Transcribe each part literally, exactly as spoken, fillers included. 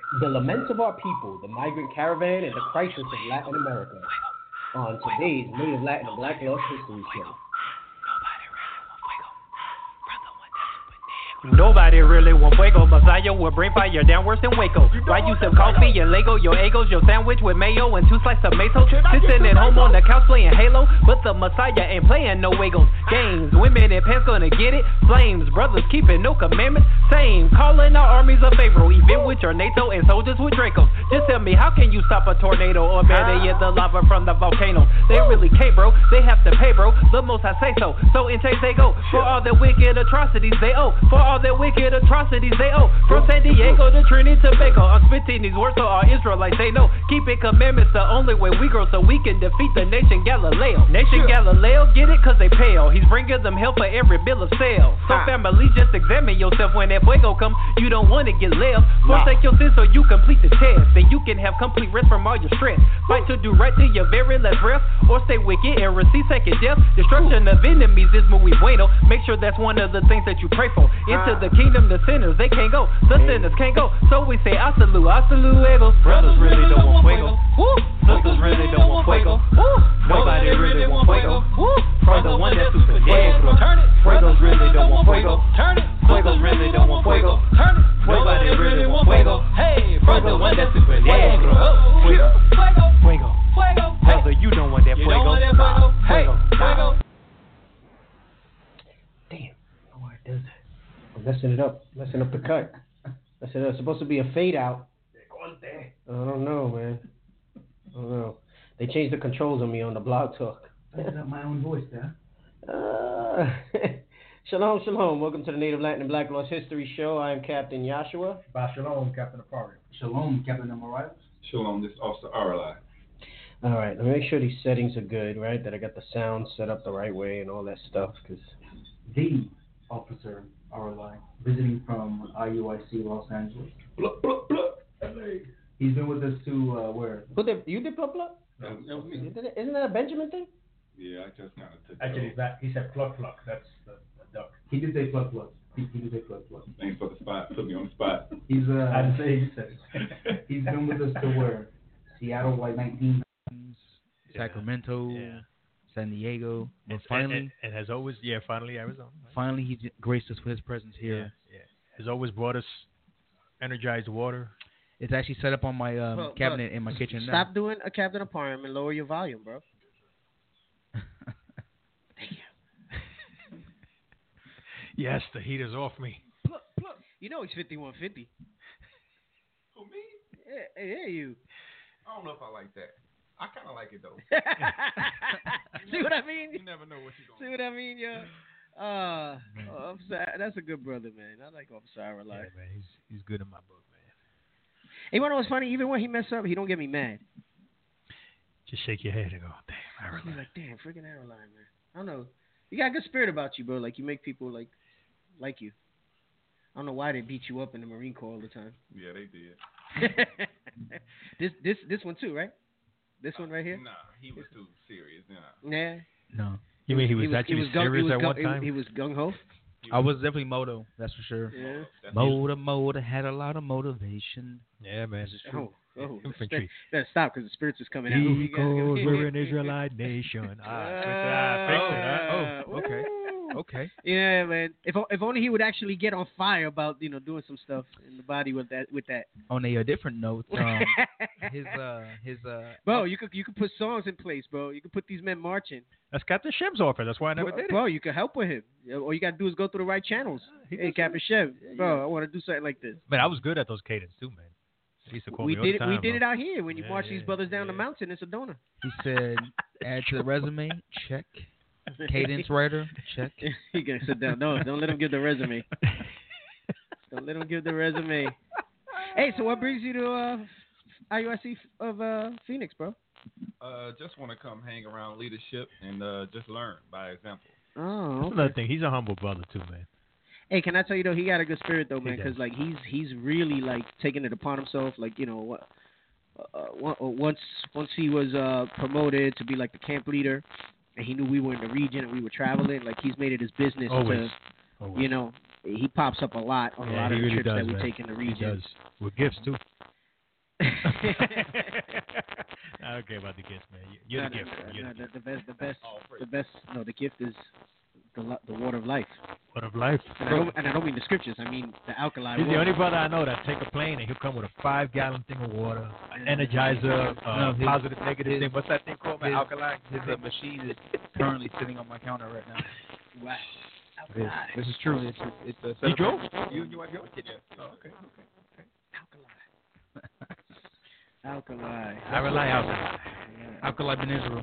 The laments of our people, the migrant caravan, and the crisis of Latin America. On today's Native Latin and Black Lost History Show. Nobody really want fuego. Messiah will bring fire down worse than Waco. Why you sip coffee and Lego? Your egos, your sandwich with mayo and two slices of mayo. Sitting at home on the couch playing Halo, but the Messiah ain't playing no Wagos. Games, women in pants gonna get it. Flames, brothers keeping no commandments. Same, calling our armies of Pharaoh. Event with your NATO and soldiers with Dracos. Just tell me, how can you stop a tornado? Or better yet, the lava from the volcano? They really can't, bro. They have to pay, bro. The most I say so. So in chase they go. For all the wicked atrocities they owe. For all their wicked atrocities they owe. From San Diego to Trinidad to Tobago, I'm spitting these words so all Israelites they know. Keeping commandments the only way we grow, so we can defeat the nation Galileo. Nation Galileo, get it? Cause they pale. He's bringing them help for every bill of sale. So family, just examine yourself when that fuego come. You don't want to get left. Forsake your sins so you complete the test. Then you can have complete rest from all your stress. Fight to do right to your very last breath, or stay wicked and receive second death. Destruction of enemies is muy bueno. Make sure that's one of the things that you pray for. Into the kingdom, the sinners, they can't go. The sinners can't go. So we say, I salute, I salute, ego. Brothers really don't want fuego. Sisters really don't want fuego. Nobody really want fuego. For the one that's super dead. Fuegos really don't want fuego. Fuegos really don't want fuego. Nobody really want fuego. Hey, for the one that's super dead. Fuego. Fuego. Fuego. Brother, you don't want that fuego. Fuego. Fuego. Damn. Oh, it does. I'm messing it up. Messing up the cut. Messing it up. It's supposed to be a fade out. I don't know, man. I don't know. They changed the controls on me on the Blog Talk. I got my own voice there. Uh, shalom, shalom. Welcome to the Native Latin and Black Lost History Show. I am Captain Yashua. By shalom, Captain Apari. Shalom, Captain Amariah. Shalom, this is Officer Aralai. All right, let me make sure these settings are good, right? That I got the sound set up the right way and all that stuff. Cause the Officer Aralai, visiting from I U I C Los Angeles. Blah, blah, blah. L A. He's been with us to uh, where? Who did you did blah blah? That was me. Isn't that a Benjamin thing? Yeah, I just kind of took Actually, that he said pluck pluck. That's the, the duck. He did say pluck pluck. He, he did say pluck pluck. Thanks for the spot. Put me on the spot. He's uh. I didn't say you said it. He's been with us to where? Seattle, like nineteen. Sacramento. Yeah. San Diego. But And, finally, and, and has always, yeah, finally Arizona. Right? finally he graced us with his presence here. Yeah, yeah. Has always brought us energized water. It's actually set up on my um, Well, cabinet look, in my kitchen now. Stop doing a Captain Apartment and lower your volume, bro. Yes, the heat is off me. You know he's fifty-one fifty. Who, me? Yeah, yeah, you. I don't know if I like that. I kind of like it, though. See what I mean? You never know what you're See going what I mean, yo? Uh, Officer, that's a good brother, man. I like Officer Ira. Yeah, man, he's he's good in my book, man. Hey, you wanna know what's funny? Even when he mess up, he don't get me mad. Just shake your head and go, damn, Ira. He's like, damn, freaking Ira line, man. I don't know. You got a good spirit about you, bro. Like, you make people, like, like you. I don't know why they beat you up in the Marine Corps all the time. Yeah, they did. this this this one too, right? This one right here? Nah, he was too serious. Nah. Yeah. No. You mean he was, he was actually he was gung, serious he was at gung, one he- time? He, was gung ho. I was definitely moto, that's for sure. Yeah. That's Motor, motor, had a lot of motivation. Yeah, man. Oh, oh. Infantry. Better stop because the spirits is coming out. Eagles, we're an Israelite nation. Ah, Uh, fix it, huh? Oh, okay. Okay. Yeah, man. If if only he would actually get on fire about you know doing some stuff in the body with that with that. On a, uh different note, um, his uh his uh. Bro, you could you could put songs in place, bro. You could put these men marching. That's Captain Shem's offer. That's why I never bro, did it. Bro, you can help with him. All you gotta do is go through the right channels. He Hey, does Captain Chev, bro, I want to do something like this. Man, I was good at those cadence too, man. He used to call We me all did the it. time, We did bro. it out here when you Yeah, march yeah, these brothers down yeah. the mountain in Sedona. He said, add to the resume, check. Cadence writer, check. You can sit down. No, don't let him give the resume. Don't let him give the resume. Hey, so what brings you to uh, I U I C of uh, Phoenix, bro? Uh, just want to come hang around leadership and uh, just learn by example. Oh, That's okay. another thing. He's a humble brother too, man. Hey, can I tell you though, he got a good spirit though, He man, because does. like he's he's really like taking it upon himself. Like you know what, uh, uh, once once he was uh, promoted to be like the camp leader, and he knew we were in the region and we were traveling. Like he's made it his business Always. to, Always. you know, he pops up a lot on a Yeah, lot he of the really trips does, that we man. take in the He region. does. With gifts too. I don't care about the gift, man. You- You're No, the no, gift. no, You're no, the the, the best, the best, the best. No, the gift is the li- the water of life. What of life. And I, don't, and I don't mean the scriptures. I mean the alkaline He's the water. only brother I know that take a plane and he'll come with a five gallon thing of water, an energizer, uh, No, his- positive, negative his- thing. What's that thing called, man? his- Alkaline. His uh, machine is currently sitting on my counter right now. Wow. This, Alkaline. this is true. It's it's a. You drove? You and your wife drove? Yeah. Oh, okay. Alkaline. I rely alkaline. Alkali Ben Israel.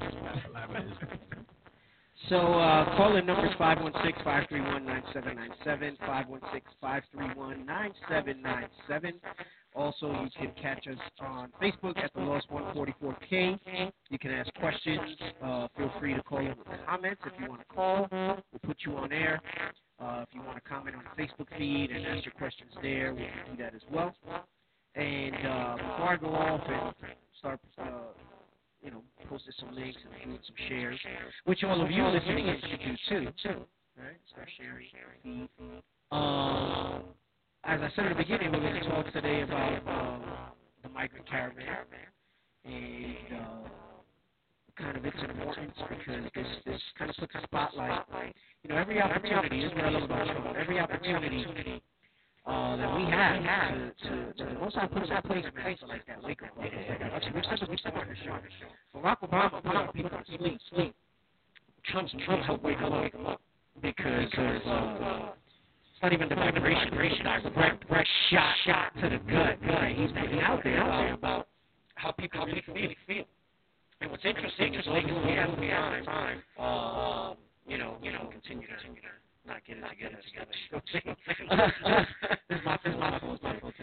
So uh, call in numbers five one six, five three one, nine seven nine seven, five one six, five three one, nine seven nine seven. Also, you can catch us on Facebook at the Lost one forty-four K. You can ask questions. Uh, feel free to call in with comments if you want to call. We'll put you on air. Uh, if you want to comment on the Facebook feed and ask your questions there, we can do that as well. And uh, before I go off and start, uh, you know, posting some links and doing some shares, which all of you listening in should do too. Right? Start sharing. Feed. Um, as I said at the beginning, we're going to talk today about uh, the migrant caravan and uh, kind of its importance because this this kind of puts a spotlight. You know, every opportunity, this is what I love about the show. Every opportunity uh, that we have to, to, to the most I put us in place, man, so like that wake up call. Actually, we've said this before on the show. Barack Obama put our people to sleep, sleep. Trump's Trump helped wake them up because uh, it's not even the vibration, vibration. Brett, Brett shot, shot to the gut. Right? He's putting out there about, about how people really feel. feel. And what's interesting is lately we have time, time, uh, you know, you know, continue to, continue to not get it together, together. This is my, this is my fault, my fault.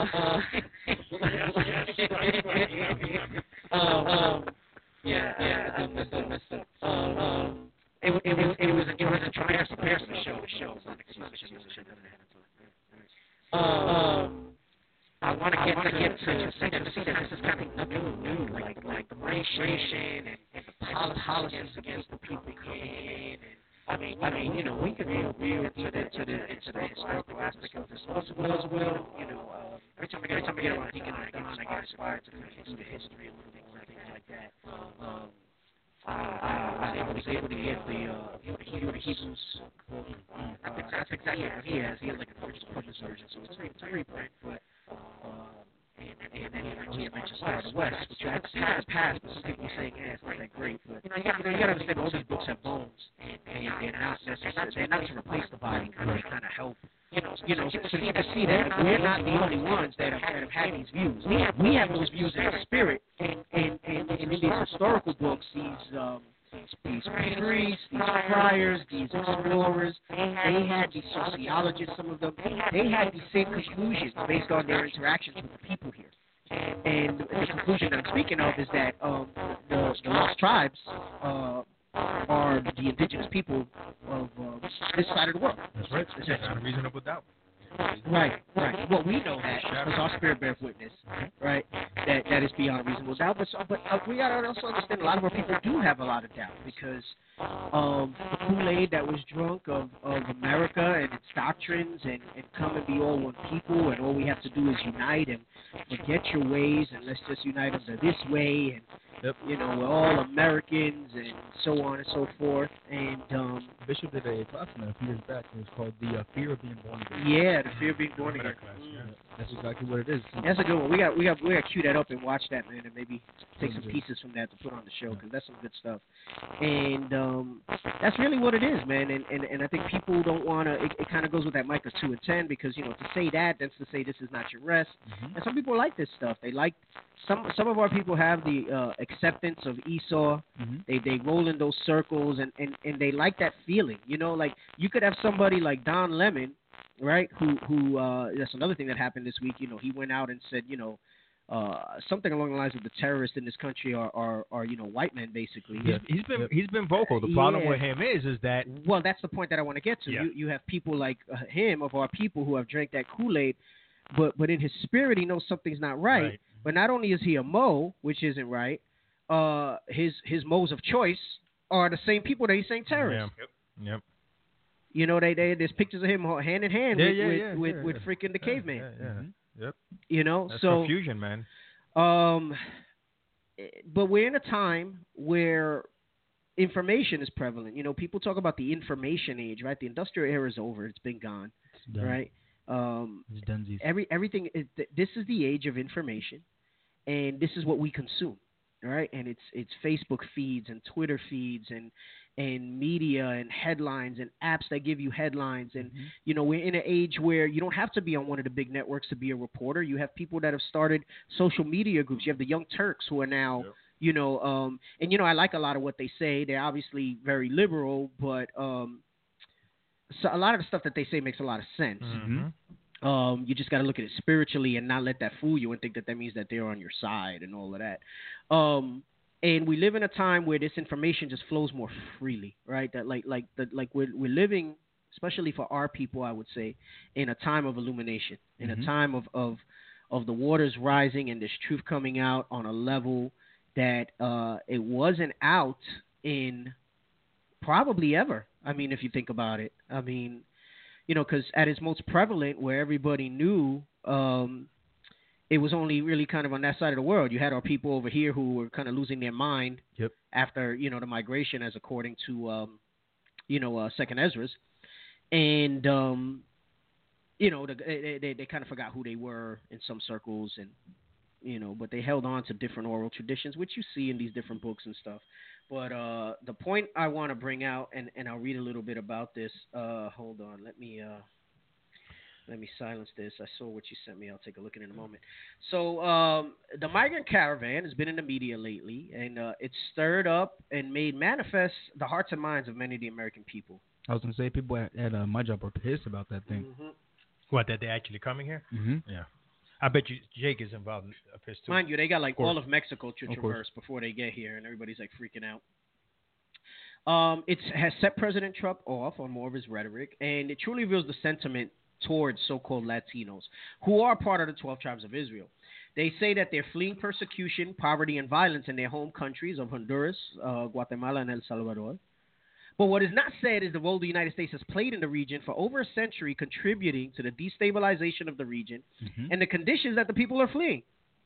Uh, um, yeah, yeah, I messed up, messed up. Um, um, it, it, it was, it was, it was a transparency show, the show. Um, I want to get to get to see that this is kind of nothing new, like like the migration and, and the policies against the people coming in. And, I mean, I mean, you know, we could go real into the to the into the historical aspect of this as well. As well, you know, uh, every time I get every time I get around Deacon, I get I get inspired to kind of do the history and things like things like that. Um, I, I, I was able to get the uh, the Hebrew the Hebrews. Uh, that's, that's exactly what he has. He has like a purchase purchase version, so it's a it's a reprint, but. Um, and, and then you know, he mentioned Star of the West, which I have seen in the past, but some people are saying, yeah, it's not that great. But you know, you got you got to understand all these books have bones, and, and they're not necessarily they're not to replace the body, but they kind of help. You know, you know, so you can see that we're not the only ones that have, that have had these views. We have we have those views in the spirit, and and, and, and in these historical books, these um, these priests, these friars, these explorers, they had these sociologists, some of them, they had these same conclusions based on their interactions with the people here. And the conclusion that I'm speaking of is that um, the, the lost tribes uh, are the indigenous people of uh, this side of the world. That's right. That's unreasonable doubt. Right, right. Well, we know that because our spirit bears witness, right? That that is beyond reasonable doubt. But but uh, we gotta also understand a lot of our people do have a lot of doubt because um, the Kool-Aid that was drunk of, of America and its doctrines and, and come and be all one people and all we have to do is unite and forget your ways and let's just unite under this way and Yep. you know we're all Americans and so on and so forth and um, Bishop did a class on that a few years back. It was called The uh, Fear of Being Born Again. yeah, the fear of being born again. Yeah, that's exactly what it is. That's a good one. We got we got we got to cue that up and watch that, man, and maybe take some pieces from that to put on the show because that's some good stuff. And um, that's really what it is, man. And and, and I think people don't want to. It, it kind of goes with that Micah two and ten because you know to say that that's to say this is not your rest. Mm-hmm. And some people like this stuff. They like some some of our people have the uh, acceptance of Esau. Mm-hmm. They they roll in those circles and, and, and they like that feeling. You know, like you could have somebody like Don Lemon. Right, who who? Uh, that's another thing that happened this week. You know, he went out and said, you know, uh, something along the lines of the terrorists in this country are, are, are you know, white men basically. He's, he's been he's been vocal. The problem Yeah. with him is is that Well, that's the point that I want to get to. Yeah. You you have people like uh, him of our people who have drank that Kool-Aid, but but in his spirit he knows something's not right. Right. But not only is he a Mo, which isn't right, uh, his his Mo's of choice are the same people that he's saying terrorists. Yeah. Yep. You know, they, they there's pictures of him hand in hand Yeah, with yeah, with, yeah, with, yeah, with yeah. freaking the Yeah, caveman. Yeah, yeah. Mhm. Yep. You know, That's so confusion, man. Um, but we're in a time where information is prevalent. You know, people talk about the information age, right? The industrial era is over. It's been gone, It's done. right? Um, It's dunsies. every everything. Is, this is the age of information, and this is what we consume, right? And it's it's Facebook feeds and Twitter feeds and and media and headlines and apps that give you headlines. And Mhm. you know, we're in an age where you don't have to be on one of the big networks to be a reporter. You have people that have started social media groups. You have the Young Turks who are now. Yep. You know, um, and you know, I like a lot of what they say. They're obviously very liberal, but um, so a lot of the stuff that they say makes a lot of sense. Mm-hmm. Um, you just got to look at it spiritually and not let that fool you and think that that means that they're on your side and all of that. Um, and we live in a time where this information just flows more freely, right? That like like that like we're we're living, especially for our people, I would say, in a time of illumination, in Mhm. a time of, of of the waters rising and there's truth coming out on a level that uh, it wasn't out in probably ever. I mean, if you think about it, I mean, you know, because at its most prevalent, where everybody knew, um, it was only really kind of on that side of the world. You had our people over here who were kind of losing their mind Yep. after, you know, the migration, as according to, um, you know, uh, Second Ezra's. And, um, you know, the, they, they, they kind of forgot who they were in some circles and, you know, but they held on to different oral traditions, which you see in these different books and stuff. But uh, the point I want to bring out, and, and I'll read a little bit about this. Uh, hold on, let me uh, let me silence this. I saw what you sent me. I'll take a look at it in a moment. So um, the migrant caravan has been in the media lately, and uh, it's stirred up and made manifest the hearts and minds of many of the American people. I was gonna say people at, at uh, my job are pissed about that thing. Mm-hmm. What, that they're actually coming here? Mm-hmm. Yeah. I bet you Jake is involved in a piss too. Mind you, they got like course. all of Mexico to Of course. traverse before they get here, and everybody's like freaking out. Um, it has set President Trump off on more of his rhetoric, and it truly reveals the sentiment towards so-called Latinos, who are part of the twelve tribes of Israel. They say that they're fleeing persecution, poverty, and violence in their home countries of Honduras, uh, Guatemala, and El Salvador. But what is not said is the role the United States has played in the region for over a century, contributing to the destabilization of the region Mhm. and the conditions that the people are fleeing.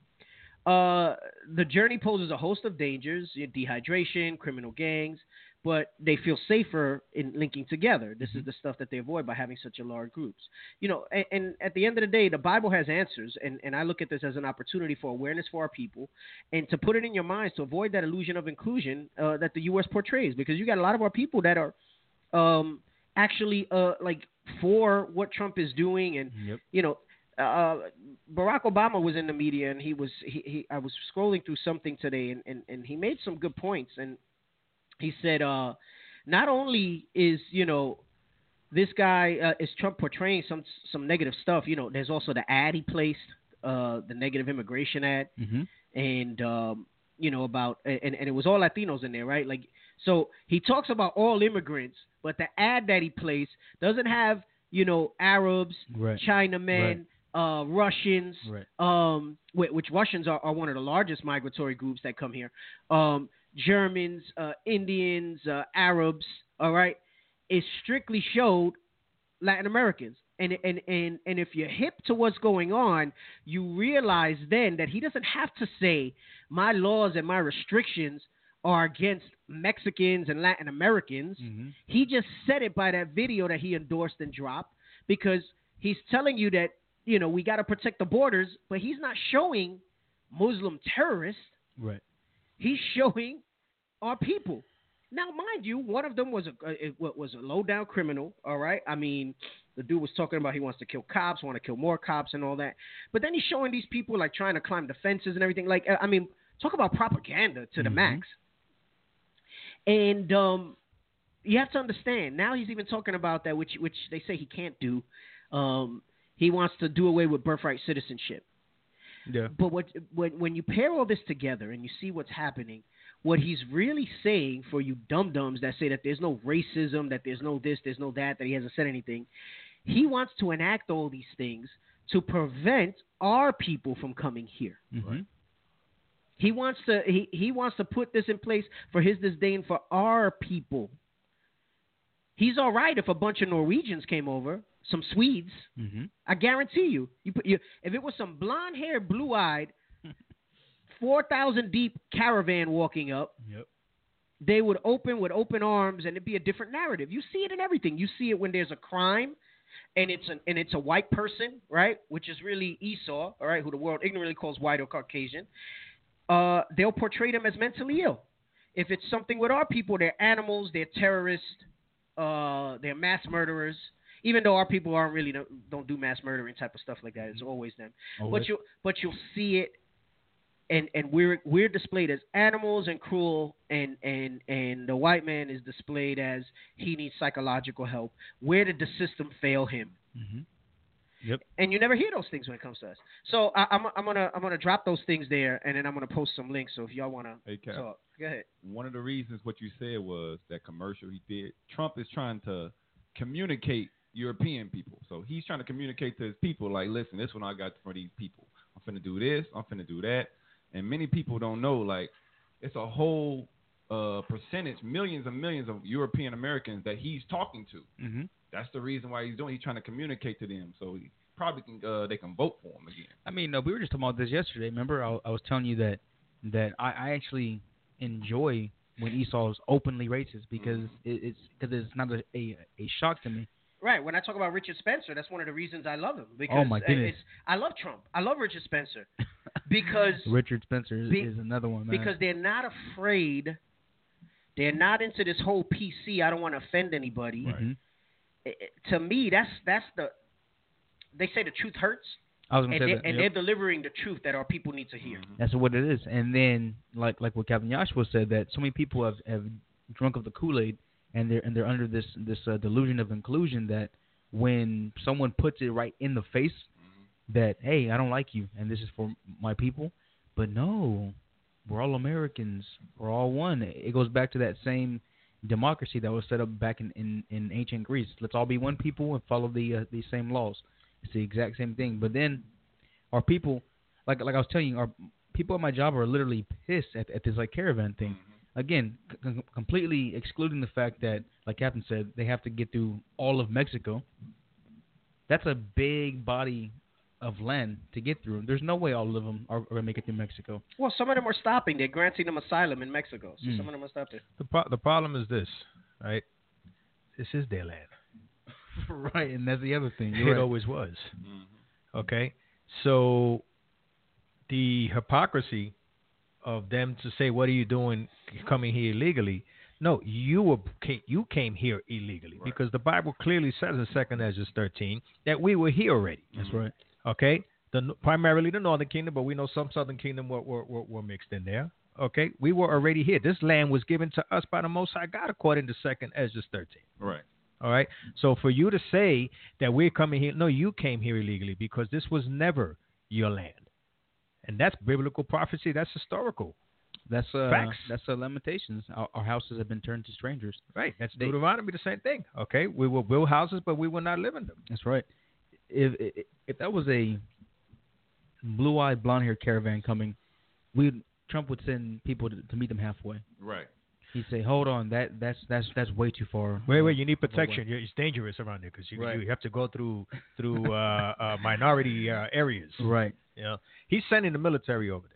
Uh, the journey poses a host of dangers, dehydration, criminal gangs, but they feel safer in linking together. This is the stuff that they avoid by having such a large groups. You know, and, and at the end of the day, the Bible has answers, and, and I look at this as an opportunity for awareness for our people and to put it in your minds to avoid that illusion of inclusion uh, that the U S portrays, because you got a lot of our people that are um, actually uh, like for what Trump is doing, and Yep. you know, uh, Barack Obama was in the media, and he was he, he I was scrolling through something today, and, and, and he made some good points, and he said, uh, not only is, you know, this guy, uh, is Trump portraying some some negative stuff, you know, there's also the ad he placed, uh, the negative immigration ad, Mhm. and, um, you know, about, and, and it was all Latinos in there, right? Like, so he talks about all immigrants, but the ad that he placed doesn't have, you know, Arabs, Right. Chinamen, uh, Russians, Right. um, whi- which Russians are, are one of the largest migratory groups that come here, um, Germans, uh, Indians, uh, Arabs, all right? It strictly showed Latin Americans. And, and, and, and if you're hip to what's going on, you realize then that he doesn't have to say my laws and my restrictions are against Mexicans and Latin Americans. Mhm. He just said it by that video that he endorsed and dropped, because he's telling you that, you know, we got to protect the borders, but he's not showing Muslim terrorists. Right. He's showing our people. Now, mind you, one of them was a, a was a low down criminal. All right, I mean, the dude was talking about he wants to kill cops, want to kill more cops, and all that. But then he's showing these people like trying to climb the fences and everything. Like, I mean, talk about propaganda to the Mhm. max. And um, you have to understand. Now he's even talking about that, which which they say he can't do. Um, he wants to do away with birthright citizenship. Yeah. But what when when you pair all this together and you see what's happening, what he's really saying, for you dum-dums that say that there's no racism, that there's no this, there's no that, that he hasn't said anything, he wants to enact all these things to prevent our people from coming here. Mhm. He wants to he, he wants to put this in place for his disdain for our people. He's all right if a bunch of Norwegians came over, some Swedes. Mhm. I guarantee you, you put you if it was some blonde-haired, blue-eyed four thousand deep caravan walking up, Yep. they would open with open arms, and it'd be a different narrative. You see it in everything. You see it when there's a crime, and it's an, and it's a white person, right, which is really Esau, all right, who the world ignorantly calls white or Caucasian. Uh, they'll portray them as mentally ill. If it's something with our people, they're animals, they're terrorists, uh, they're mass murderers. Even though our people aren't really don't do mass murdering type of stuff like that, it's always them. Always. But you but you'll see it, and, and we're we're displayed as animals and cruel, and, and and the white man is displayed as he needs psychological help. Where did the system fail him? Mm-hmm. Yep. And you never hear those things when it comes to us. So I, I'm I'm gonna I'm gonna drop those things there, and then I'm gonna post some links. So if y'all wanna Hey, Cap. talk, go ahead. One of the reasons what you said was that commercial he did. Trump is trying to communicate European people. So he's trying to communicate to his people, like, listen, this one I got for these people. I'm finna do this. I'm finna do that. And many people don't know, like, it's a whole uh, percentage, millions and millions of European Americans that he's talking to. Mm-hmm. That's the reason why he's doing. He's trying to communicate to them, so he probably can. Uh, they can vote for him again. I mean, no, we were just talking about this yesterday. Remember, I, I was telling you that that I, I actually enjoy when Esau's openly racist because Mm-hmm. it, it's because it's not a, a a shock to me. Right. When I talk about Richard Spencer, that's one of the reasons I love him. Because Oh, my goodness. It's, I love Trump. I love Richard Spencer because Richard Spencer is, Be- is another one, man. because they're not afraid. They're not into this whole P C. I don't want to offend anybody. Mhm. It- it- to me, that's that's the. They say the truth hurts, I was gonna and, say they, that. and Yep. they're delivering the truth that our people need to hear. That's what it is. And then, like like what Captain Joshua said, that so many people have, have drunk of the Kool-Aid, and they're and they're under this this uh, delusion of inclusion that when someone puts it right in the face, that hey, I don't like you, and this is for my people, but no, we're all Americans, we're all one. It goes back to that same democracy that was set up back in, in, in ancient Greece. Let's all be one people and follow the uh, these same laws. It's the exact same thing. But then our people, like like I was telling you, our people at my job are literally pissed at, at this like caravan thing. Again, c- completely excluding the fact that, like Captain said, they have to get through all of Mexico. That's a big body of land to get through. There's no way all of them are, are going to make it through Mexico. Well, some of them are stopping. They're granting them asylum in Mexico. So Mm. some of them are stopping. The pro- the problem is this, right? This is their land. Right, and that's the other thing. It You're right. always was. Mm-hmm. Okay, so the hypocrisy of them to say, "What are you doing, coming here illegally?" No, you were ca- you came here illegally Right. because the Bible clearly says in Second Ezra thirteen that we were here already. That's right. Okay, the primarily the Northern Kingdom, but we know some Southern Kingdom were were, were, were mixed in there. Okay, we were already here. This land was given to us by the Most High God, according to Second Ezra thirteen. Right. All right. So for you to say that we're coming here, no, you came here illegally because this was never your land, and that's biblical prophecy. That's historical. That's uh, Facts. that's uh, Lamentations. Our, our houses have been turned to strangers. Right. That's They- Deuteronomy, the same thing. Okay. We will build houses, but we will not live in them. That's right. If if, if that was a blue-eyed, blonde-haired caravan coming, we Trump would send people to, to meet them halfway. Right. He'd say, "Hold on, that that's that's that's way too far." Wait, wait. You need Of a way. protection. You- It's dangerous around there because you, Right. you have to go through through uh, uh, minority uh, areas. Right. You know, he's sending the military over there.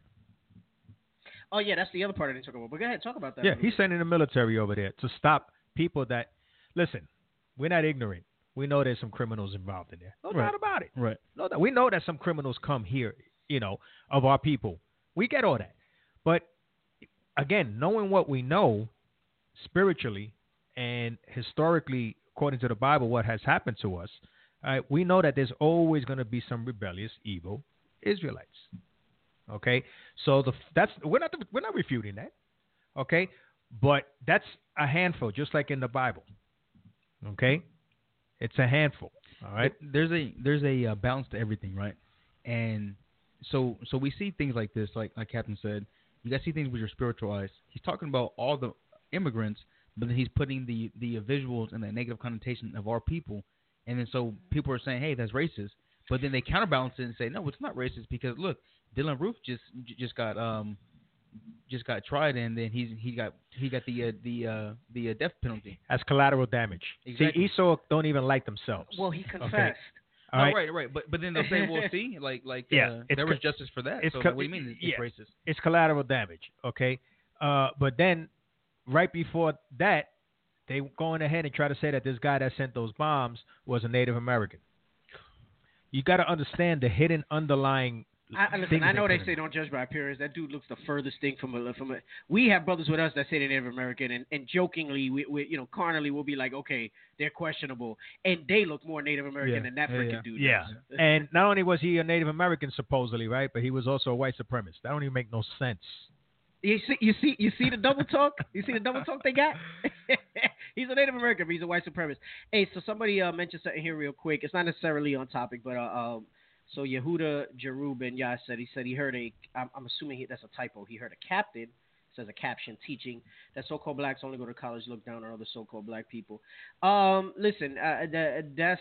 Oh yeah, that's the other part I didn't talk about. But go ahead, talk about that. Yeah, a little he's bit. sending the military over there to stop people that. Listen, we're not ignorant. We know there's some criminals involved in there. No Right. doubt about it. Right. No, doubt. We know that some criminals come here, you know, of our people. We get all that. But again, knowing what we know spiritually and historically, according to the Bible, what has happened to us, uh, we know that there's always going to be some rebellious, evil Israelites. Okay, so the that's we're not we're not refuting that. Okay, but that's a handful, just like in the Bible. Okay, it's a handful. All right. But there's a there's a uh, balance to everything, right? And so so we see things like this, like like Captain said, you guys see things with your spiritual eyes. He's talking about all the immigrants, but then he's putting the the visuals and the negative connotation of our people, and then so people are saying, hey, that's racist. But then they counterbalance it and say, no, it's not racist because look, Dylan Roof just just got um just got tried and then he's he got he got the uh, the uh, the uh, death penalty. As collateral damage. Exactly. See, Esau don't even like themselves. Well, he confessed. Okay. All no, right? right, right. But but then they'll say, "Well, see, like like Yeah, uh, it's there co- was justice for that." it's So co- what do you mean it's yeah. racist? It's collateral damage, okay? Uh, but then right before that, they going ahead and try to say that this guy that sent those bombs was a Native American. You got to understand the hidden underlying. I, listen, things I know they they put in say it. don't judge by appearance. That dude looks the furthest thing from a from a. We have brothers with us that say they're Native American, and, and jokingly, we, we you know, carnally, we'll be like, okay, they're questionable, and they look more Native American Yeah, than that yeah, freaking yeah. dude. Yeah, does. and not only was he a Native American supposedly, right, but he was also a white supremacist. That don't even make no sense. You see, you see, you see the double talk. You see the double talk they got. He's a Native American, but he's a white supremacist. Hey, so somebody uh, mentioned something here real quick. It's not necessarily on topic, but uh, um, so Yehuda Jerub Ben Yah said he said he heard a. I'm, I'm assuming he, that's a typo. He heard a captain says a caption teaching that so-called blacks only go to college, look down on other so-called black people. Um, listen, uh, that, that's.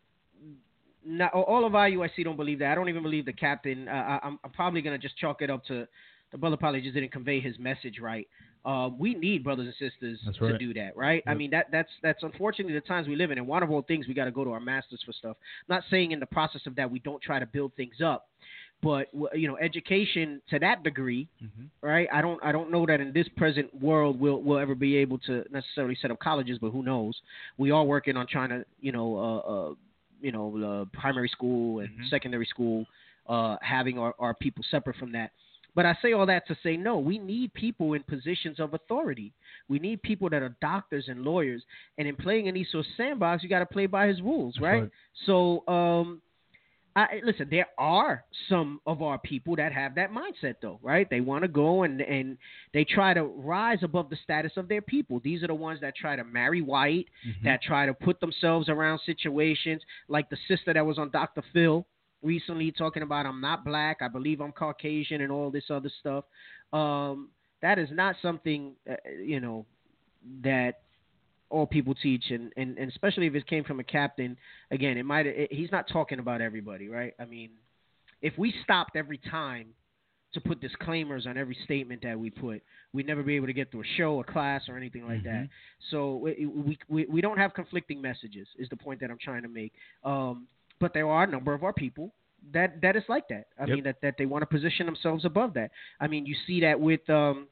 Not, all of I U I C don't believe that. I don't even believe the captain. Uh, I, I'm, I'm probably gonna just chalk it up to the brother probably just didn't convey his message right. Uh, we need brothers and sisters That's to right. do that, right? I Yep. mean that that's that's unfortunately the times we live in, and one of all things we got to go to our masters for stuff. I'm not saying in the process of that we don't try to build things up, but you know, education to that degree, Mhm. right? I don't I don't know that in this present world we'll we'll ever be able to necessarily set up colleges, but who knows? We are working on trying to you know uh, uh you know uh, primary school and Mhm. secondary school, uh, having our, our people separate from that. But I say all that to say, no, we need people in positions of authority. We need people that are doctors and lawyers. And in playing in Esau's sandbox, you got to play by his rules, That's right? right. So, um, I, listen, there are some of our people that have that mindset, though, right? They want to go and, and they try to rise above the status of their people. These are the ones that try to marry white, Mhm. that try to put themselves around situations like the sister that was on Doctor Phil recently talking about I'm not black, I believe I'm Caucasian and all this other stuff. Um, that is not something, uh, you know, that all people teach, and, and, and especially if it came from a captain. Again, it might it, he's not talking about everybody, right? I mean, if we stopped every time to put disclaimers on every statement that we put, we'd never be able to get through a show, a class, or anything like that. So we, we we we don't have conflicting messages is the point that I'm trying to make. Um, but there are a number of our people that, that is like that. I Yep. mean, that, that they want to position themselves above that. I mean, you see that with um,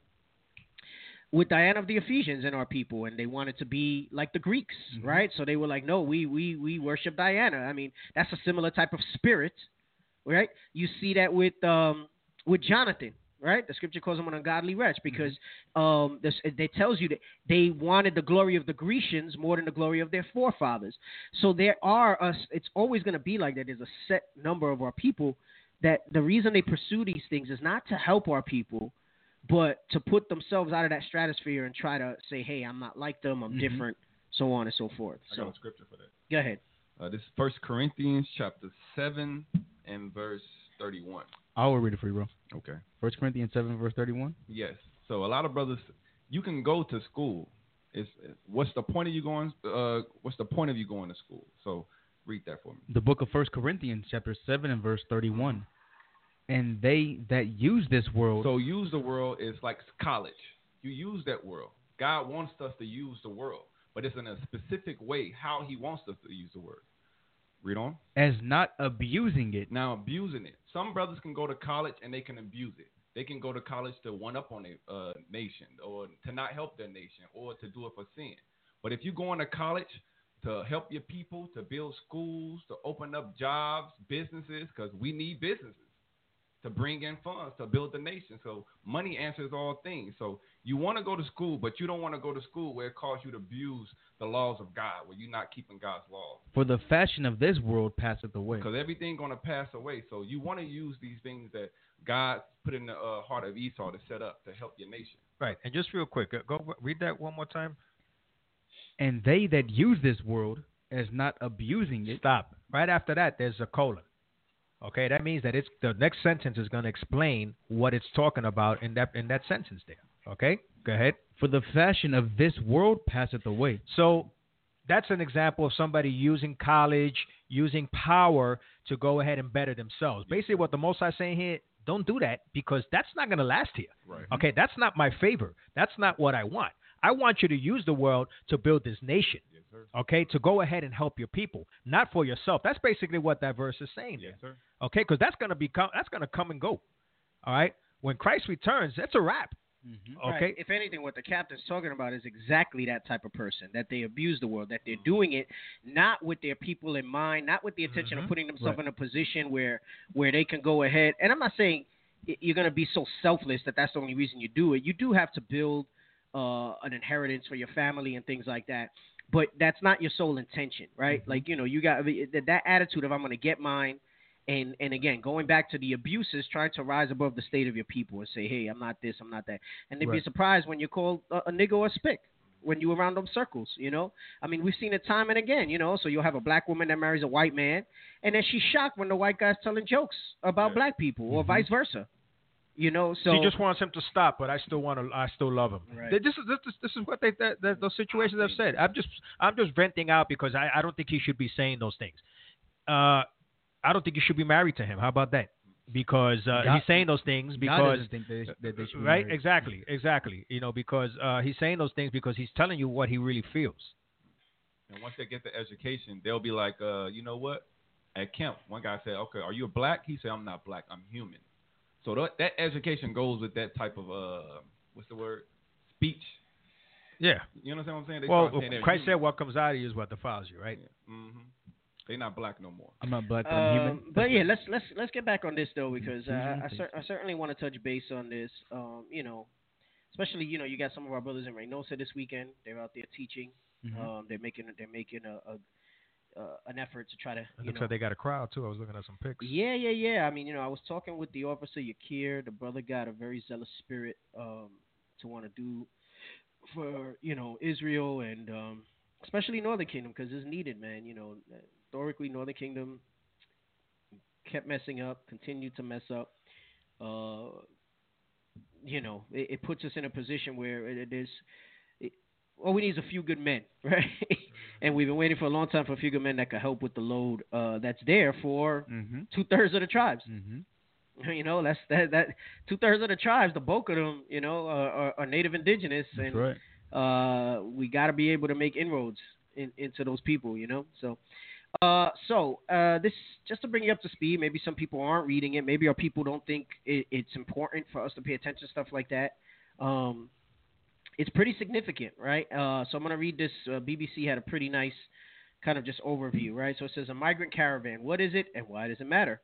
with Diana of the Ephesians and our people, and they wanted to be like the Greeks, Mhm. right? So they were like, no, we, we, we worship Diana. I mean, that's a similar type of spirit, right? You see that with um, with Jonathan, right? The scripture calls him an ungodly wretch because um, this, it tells you that they wanted the glory of the Grecians more than the glory of their forefathers. So there are us. It's always going to be like that. There's a set number of our people that the reason they pursue these things is not to help our people, but to put themselves out of that stratosphere and try to say, hey, I'm not like them, I'm Mhm. different, so on and so forth. I got So a scripture for that. go ahead. Uh, this is First Corinthians chapter seven and verse thirty-one. I will read it for you, bro. Okay. First Corinthians seven, verse thirty-one. Yes. So a lot of brothers, you can go to school. It's, what's the point of you going? Uh, what's the point of you going to school? So read that for me. The book of First Corinthians, chapter seven and verse thirty-one. And they that use this world. So use the world is like college. You use that world. God wants us to use the world, but it's in a specific way how He wants us to use the word. Read on. as not abusing it. Now abusing it. Some brothers can go to college and they can abuse it. They can go to college to one up on a uh, nation, or to not help their nation, or to do it for sin. But if you go into college to help your people, to build schools, to open up jobs, businesses, because we need businesses to bring in funds to build the nation. So money answers all things. So you want to go to school, but you don't want to go to school where it causes you to abuse the laws of God, where you're not keeping God's laws. For the fashion of this world passeth away. Because everything's going to pass away. So you want to use these things that God put in the uh, heart of Esau to set up to help your nation. Right. And just real quick, uh, go read that one more time. And they that use this world as not abusing it. Stop. Right after that, there's a colon. Okay, that means that it's the next sentence is going to explain what it's talking about in that in that sentence there. Okay, go ahead. For the fashion of this world passeth away. So that's an example of somebody using college, using power to go ahead and better themselves. Basically, what the Most High is saying here, don't do that because that's not going to last here. Right. Okay, that's not my favor. That's not what I want. I want you to use the world to build this nation. Yes, sir. Okay, to go ahead and help your people, not for yourself. That's basically what that verse is saying. Yes, sir. Okay, because that's gonna become that's gonna come and go. All right, when Christ returns, that's a wrap. Mm-hmm. Okay. Right. If anything, what the captain's talking about is exactly that type of person, that they abuse the world, that they're doing it not with their people in mind, not with the intention Mhm. of putting themselves Right. in a position where where they can go ahead. And I'm not saying y- you're going to be so selfless that that's the only reason you do it. You do have to build uh, an inheritance for your family and things like that. But that's not your sole intention, right? Mhm. Like, you know, you got that that attitude of I'm going to get mine. And and again, going back to the abuses, trying to rise above the state of your people and say, hey, I'm not this, I'm not that. And they'd be Right. surprised when you're called a, a nigga or a spick when you around them circles, you know? I mean, we've seen it time and again, you know? So you'll have a black woman that marries a white man, and then she's shocked when the white guy's telling jokes about Yeah. black people or Mhm. vice versa, you know? So She just wants him to stop, but I still want to. I still love him. Right. This is this, is- this is what they that, that, those situations have said. I'm just I'm just venting out because I, I don't think he should be saying those things. Uh, I don't think you should be married to him. How about that? Because uh, God- he's saying those things God because doesn't think they, that they should be right, married. exactly, exactly. You know, because uh, he's saying those things because he's telling you what he really feels. And once they get the education, they'll be like, uh, you know what? At camp, one guy said, okay, are you a black? He said, I'm not black. I'm human. So that, that education goes with that type of, uh, what's the word? Speech. Yeah. You understand what I'm saying? They Well, start saying they're Christ said, human. "What comes out of you is what defiles you." Right. Yeah. Mm-hmm. They're not black no more. I'm not black, but I'm human. Um, but yeah, let's let's let's get back on this though, because uh, Mhm. I, cer- I certainly want to touch base on this. Um, you know, especially you know you got some of our brothers in Reynosa this weekend. They're out there teaching. Mhm. Um, they're making they're making a, a uh, an effort to try to It you looks know. like they got a crowd too. I was looking at some pics. Yeah, yeah, yeah. I mean, you know, I was talking with the officer Yakir. The brother got a very zealous spirit um, to want to do for you know Israel and um, especially Northern Kingdom because it's needed, man. You know, historically Northern Kingdom kept messing up, continued to mess up. Uh, you know, it, it puts us in a position where it, it is. It, all we need is a few good men, right? And we've been waiting for a long time for a few good men that can help with the load uh, that's there for Mm-hmm. two thirds of the tribes. Mm-hmm. You know, that's that that two thirds of the tribes, the bulk of them, you know, are, are, are native indigenous, That's and right. uh, we got to be able to make inroads in, into those people, you know. So, uh, so uh, this just to bring you up to speed. Maybe some people aren't reading it. Maybe our people don't think it, it's important for us to pay attention to stuff like that. Um, it's pretty significant, right? Uh, so I'm gonna read this. Uh, B B C had a pretty nice kind of just overview, right? So it says a migrant caravan. What is it, and why does it matter?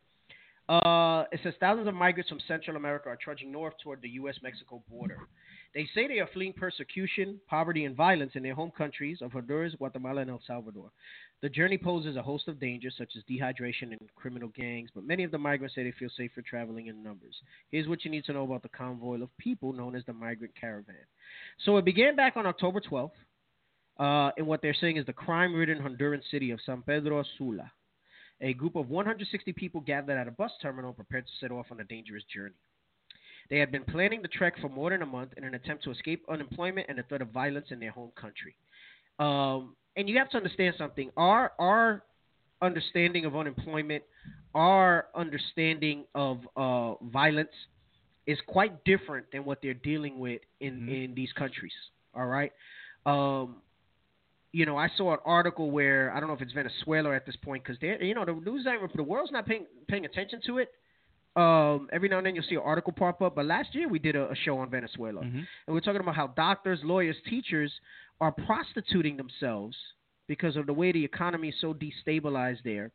Uh, it says thousands of migrants from Central America are trudging north toward the U S Mexico border. They say they are fleeing persecution, poverty, and violence in their home countries of Honduras, Guatemala, and El Salvador. The journey poses a host of dangers such as dehydration and criminal gangs, but many of the migrants say they feel safer traveling in numbers. Here's what you need to know about the convoy of people known as the Migrant Caravan. So it began back on October twelfth, uh, in what they're saying is the crime-ridden Honduran city of San Pedro Sula. A group of one hundred sixty people gathered at a bus terminal prepared to set off on a dangerous journey. They had been planning the trek for more than a month in an attempt to escape unemployment and the threat of violence in their home country. Um, and you have to understand something. Our our understanding of unemployment, our understanding of uh, violence is quite different than what they're dealing with in, Mm-hmm. in these countries. All right? Um, you know, I saw an article where I don't know if it's Venezuela at this point because they, you know, the news ain't, the world's not paying paying attention to it. Um, every now and then you'll see an article pop up. But last year we did a, a show on Venezuela, Mm-hmm. and we're talking about how doctors, lawyers, teachers are prostituting themselves because of the way the economy is so destabilized there.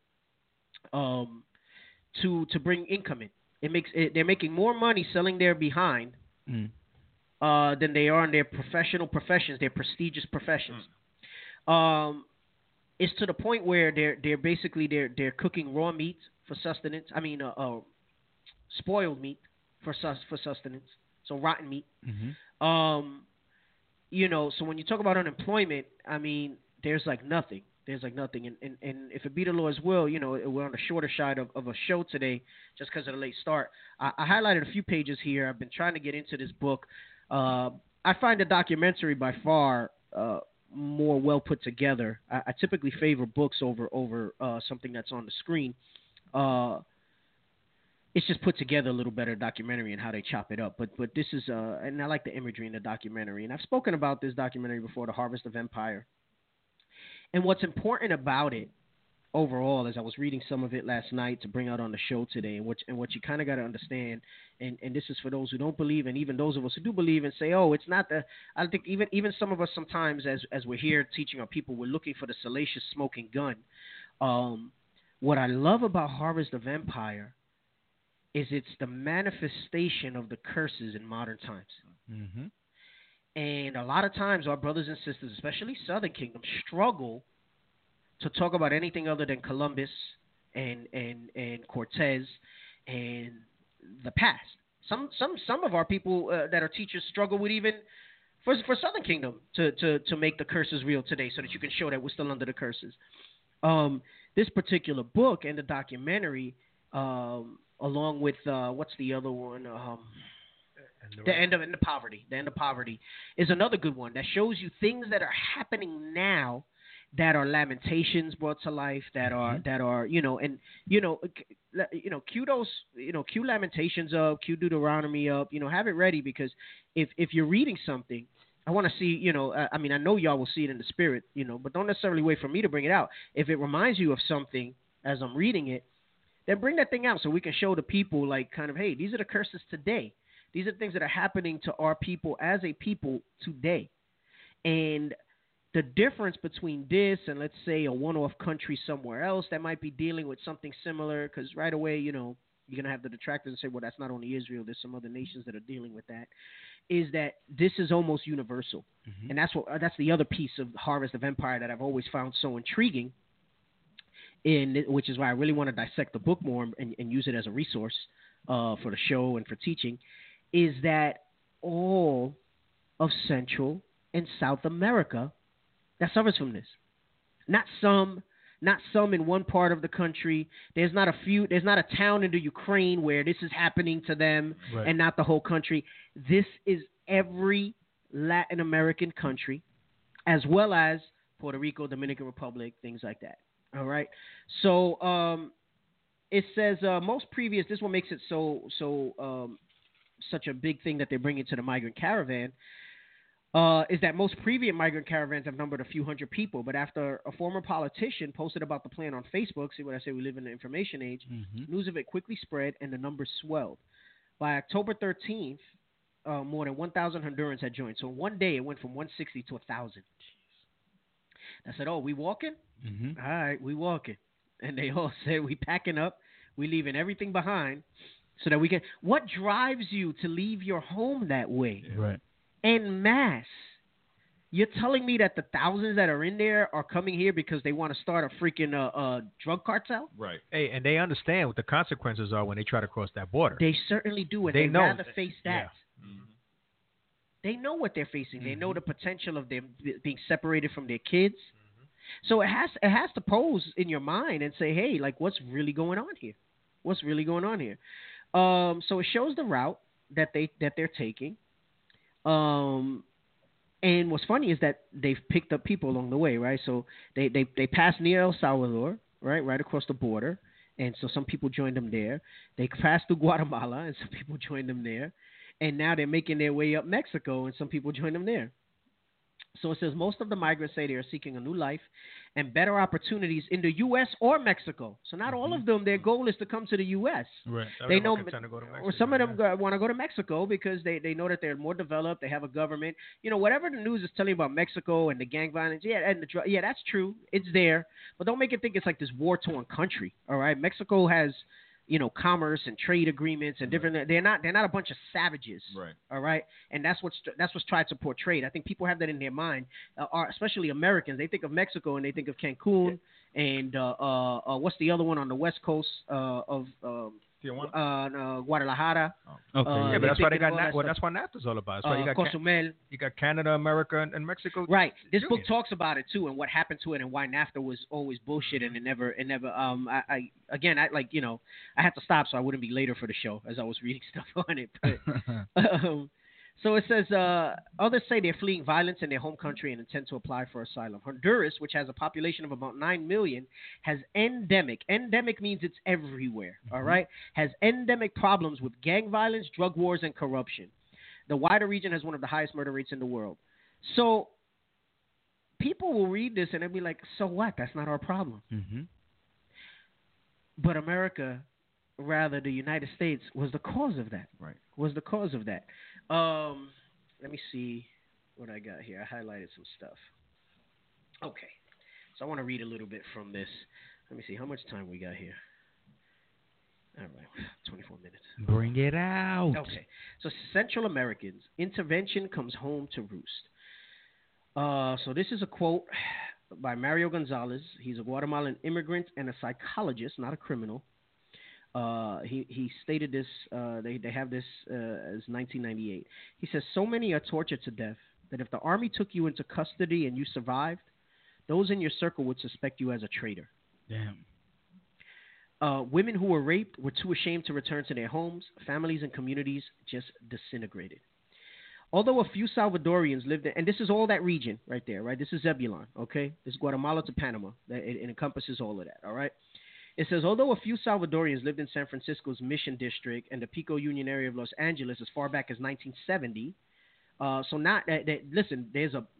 Um, to to bring income in, it makes it, they're making more money selling their behind Mm. uh, than they are in their professional professions, their prestigious professions. Um, it's to the point where they're they're basically they're they're cooking raw meat for sustenance. I mean, uh, uh spoiled meat for sus for sustenance. So rotten meat. Mm-hmm. Um, you know, so when you talk about unemployment, I mean, there's like nothing. There's like nothing. And and, and if it be the Lord's will, you know, we're on the shorter side of, of a show today just because of the late start. I, I highlighted a few pages here. I've been trying to get into this book. Uh, I find the documentary by far uh, more well put together. I, I typically favor books over over uh, something that's on the screen. Uh, it's just put together a little better documentary and how they chop it up. But but this is uh, and I like the imagery in the documentary. And I've spoken about this documentary before, The Harvest of Empire. And what's important about it overall, as I was reading some of it last night to bring out on the show today, and what and what you kind of got to understand, and, and this is for those who don't believe, and even those of us who do believe and say, oh, it's not the. I think even even some of us sometimes, as as we're here teaching our people, we're looking for the salacious smoking gun. Um, what I love about Harvest of Empire is it's the manifestation of the curses in modern times. Mm-hmm. And a lot of times our brothers and sisters, especially Southern Kingdom, struggle to talk about anything other than Columbus and and, and Cortez and the past. Some some some of our people uh, that are teachers struggle with even for for Southern Kingdom to, to, to make the curses real today, so that you can show that we're still under the curses. Um, this particular book and the documentary, um, along with uh, what's the other one? Um, the, the end of the poverty. The end of poverty is another good one that shows you things that are happening now that are lamentations brought to life, that are that are you know, and you know, you know, cue those, you know, cue Lamentations up, cue Deuteronomy up, you know, have it ready, because if if you're reading something, I want to see, you know, I, I mean, I know y'all will see it in the spirit, you know, but don't necessarily wait for me to bring it out. If it reminds you of something as I'm reading it, then bring that thing out so we can show the people, like, kind of, hey, these are the curses today. These are things that are happening to our people as a people today. And the difference between this and, let's say, a one-off country somewhere else that might be dealing with something similar, because right away, you know, you're going to have the detractors and say, well, that's not only Israel. There's some other nations that are dealing with that, is that this is almost universal. Mm-hmm. And that's what that's the other piece of Harvest of Empire that I've always found so intriguing, in which is why I really want to dissect the book more and, and use it as a resource uh, for the show and for teaching, is that all of Central and South America that suffers from this. Not some, not some in one part of the country. There's not a few, there's not a town in the Ukraine where this is happening to them, right, and not the whole country. This is every Latin American country, as well as Puerto Rico, Dominican Republic, things like that. All right. So um, it says uh, most previous, this one makes it so, so um, such a big thing that they're bringing to the migrant caravan. Uh, is that most previous migrant caravans have numbered a few hundred people, but after a former politician posted about the plan on Facebook, see what I say, we live in the information age, mm-hmm. news of it quickly spread and the numbers swelled. By October thirteenth, uh, more than one thousand Hondurans had joined. So in one day, it went from one hundred sixty to one thousand. I said, oh, we walking? Mm-hmm. All right, we walking. And they all said, we packing up, we leaving everything behind so that we can. What drives you to leave your home that way? Yeah. Right. En masse. You're telling me that the thousands that are in there are coming here because they want to start a freaking uh, uh, drug cartel? Right. Hey, and they understand what the consequences are when they try to cross that border. They certainly do, and they they know. rather face that. Yeah. Mm-hmm. They know what they're facing. Mm-hmm. They know the potential of them being separated from their kids. Mm-hmm. So it has it has to pose in your mind and say, hey, like, what's really going on here? What's really going on here? Um, so it shows the route that they that they're taking. Um, and what's funny is that they've picked up people along the way, right? So they, they, they passed near El Salvador, right, right across the border, and so some people joined them there. They passed through Guatemala, and some people joined them there. And now they're making their way up Mexico, and some people joined them there. So it says most of the migrants say they are seeking a new life and better opportunities in the U S or Mexico. So not mm-hmm. all of them, their goal is to come to the U S. Right. They know, Mexico, or some of them yeah. want to go to Mexico because they, they know that they're more developed. They have a government. You know, whatever the news is telling you about Mexico and the gang violence, yeah, and the dr- yeah, that's true. It's there, but don't make it think it's like this war-torn country. All right, Mexico has, you know, commerce and trade agreements and different. Right. They're not. They're not a bunch of savages. Right. All right. And that's what's that's what's tried to portray. I think people have that in their mind, uh, are, especially Americans. They think of Mexico and they think of Cancun and uh, uh, uh, what's the other one on the west coast uh, of um, uh, uh, Guadalajara. Oh. Okay. Uh, yeah, but that's why they got. Na- that well, that's what NAFTA's all about. That's why uh, you got Cozumel. Can- you got Canada, America, and, and Mexico. Right. This Union. book talks about it too, and what happened to it, and why NAFTA was always bullshit, and it never, it never. Um, I, I again, I like, you know, I had to stop so I wouldn't be later for the show as I was reading stuff on it. But, um, so it says, uh, others say they're fleeing violence in their home country and intend to apply for asylum. Honduras, which has a population of about nine million, has endemic. Endemic means it's everywhere, mm-hmm. all right? Has endemic problems with gang violence, drug wars, and corruption. The wider region has one of the highest murder rates in the world. So people will read this and they'll be like, so what? That's not our problem. Mm-hmm. But America, rather the United States, was the cause of that. Right. Was the cause of that. Um, let me see what I got here. I highlighted some stuff. Okay. So I want to read a little bit from this. Let me see. How much time we got here? All right. twenty-four minutes. Bring it out. Okay. So Central Americans, intervention comes home to roost. Uh, so this is a quote by Mario Gonzalez. He's a Guatemalan immigrant and a psychologist, not a criminal. Uh, he, he stated this, uh, they, they have this uh, as nineteen ninety-eight. He says, so many are tortured to death that if the army took you into custody and you survived, those in your circle would suspect you as a traitor. Damn. Uh, women who were raped were too ashamed to return to their homes. Families and communities just disintegrated. Although a few Salvadorians lived in, and this is all that region right there, right? This is Zebulon, okay? This is Guatemala to Panama. It, it encompasses all of that, all right? It says, although a few Salvadorians lived in San Francisco's Mission District and the Pico Union area of Los Angeles as far back as nineteen seventy, uh, so not, that, that, listen, there's a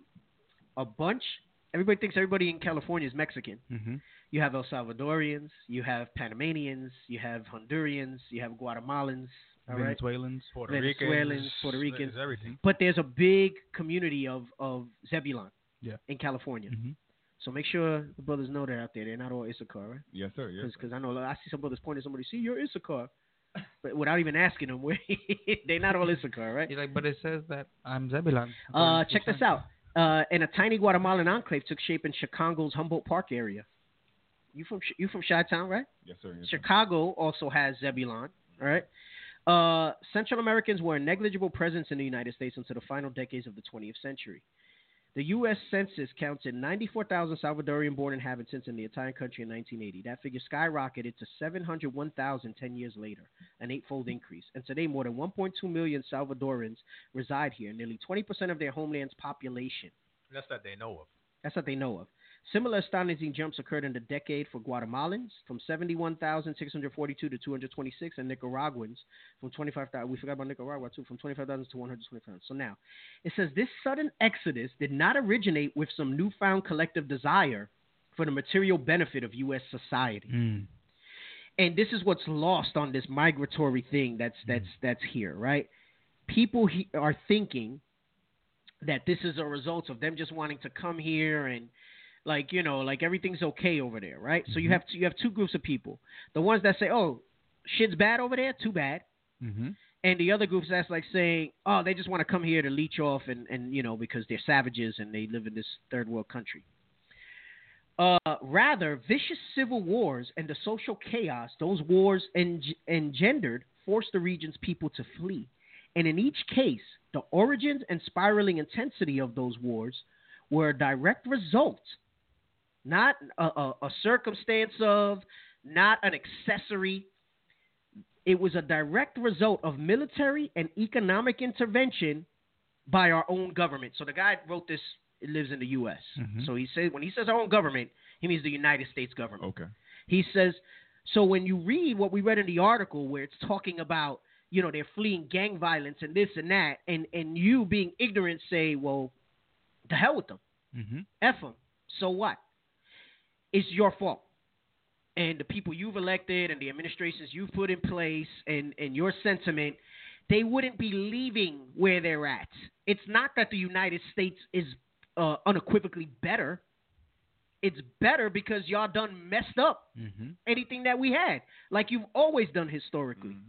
a bunch, everybody thinks everybody in California is Mexican. Mm-hmm. You have El Salvadorians, you have Panamanians, you have Hondurians, you have Guatemalans, all right? Venezuelans, Puerto Venezuelans, Ricans, Puerto Ricans. there's everything. But there's a big community of, of Zebulon Yeah. in California. Mm-hmm. So make sure the brothers know that out there. They're not all Issachar, right? Yes, sir. Yes. Because I know I see some brothers pointing at somebody, see, you're Issachar. But without even asking them, where they're not all Issachar, right? He's like, but it says that I'm Zebulon. Uh, check this out. Uh, and a tiny Guatemalan enclave took shape in Chicago's Humboldt Park area. You from you from Chi-Town, right? Yes, sir. Yes, sir. Chicago also has Zebulon, all right? Uh, Central Americans were a negligible presence in the United States until the final decades of the twentieth century. The U S Census counted ninety-four thousand Salvadorian-born inhabitants in the entire country in nineteen eighty. That figure skyrocketed to seven hundred one thousand ten years later, an eight-fold increase. And today, more than one point two million Salvadorans reside here, nearly twenty percent of their homeland's population. That's that they know of. That's what they know of. Similar astonishing jumps occurred in the decade for Guatemalans, from seventy-one thousand six hundred forty-two to two hundred twenty-six, and Nicaraguans from twenty-five thousand. We forgot about Nicaragua too, from twenty-five thousand to one hundred twenty-five. So now, it says this sudden exodus did not originate with some newfound collective desire for the material benefit of U S society. Mm. And this is what's lost on this migratory thing that's that's that's here, right? People he, are thinking that this is a result of them just wanting to come here and, like, you know, like everything's okay over there, right? Mm-hmm. So you have you have two groups of people. The ones that say, oh, shit's bad over there, too bad. Mm-hmm. And the other groups that's like saying, oh, they just want to come here to leech off and, and, you know, because they're savages and they live in this third world country. Uh, rather, vicious civil wars and the social chaos those wars en- engendered forced the region's people to flee. And in each case, the origins and spiraling intensity of those wars were a direct result, not a, a, a circumstance of, not an accessory. It was a direct result of military and economic intervention by our own government. So the guy wrote this, it lives in the U S Mm-hmm. So he said, when he says our own government, he means the United States government. Okay. He says, so when you read what we read in the article where it's talking about, you know, they're fleeing gang violence and this and that, and, and you being ignorant say, well, the hell with them. Mm-hmm. F them. So what? It's your fault. And the people you've elected and the administrations you've put in place and, and your sentiment, they wouldn't be leaving where they're at. It's not that the United States is uh, unequivocally better. It's better because y'all done messed up Mm-hmm. anything that we had, like you've always done historically. Mm-hmm.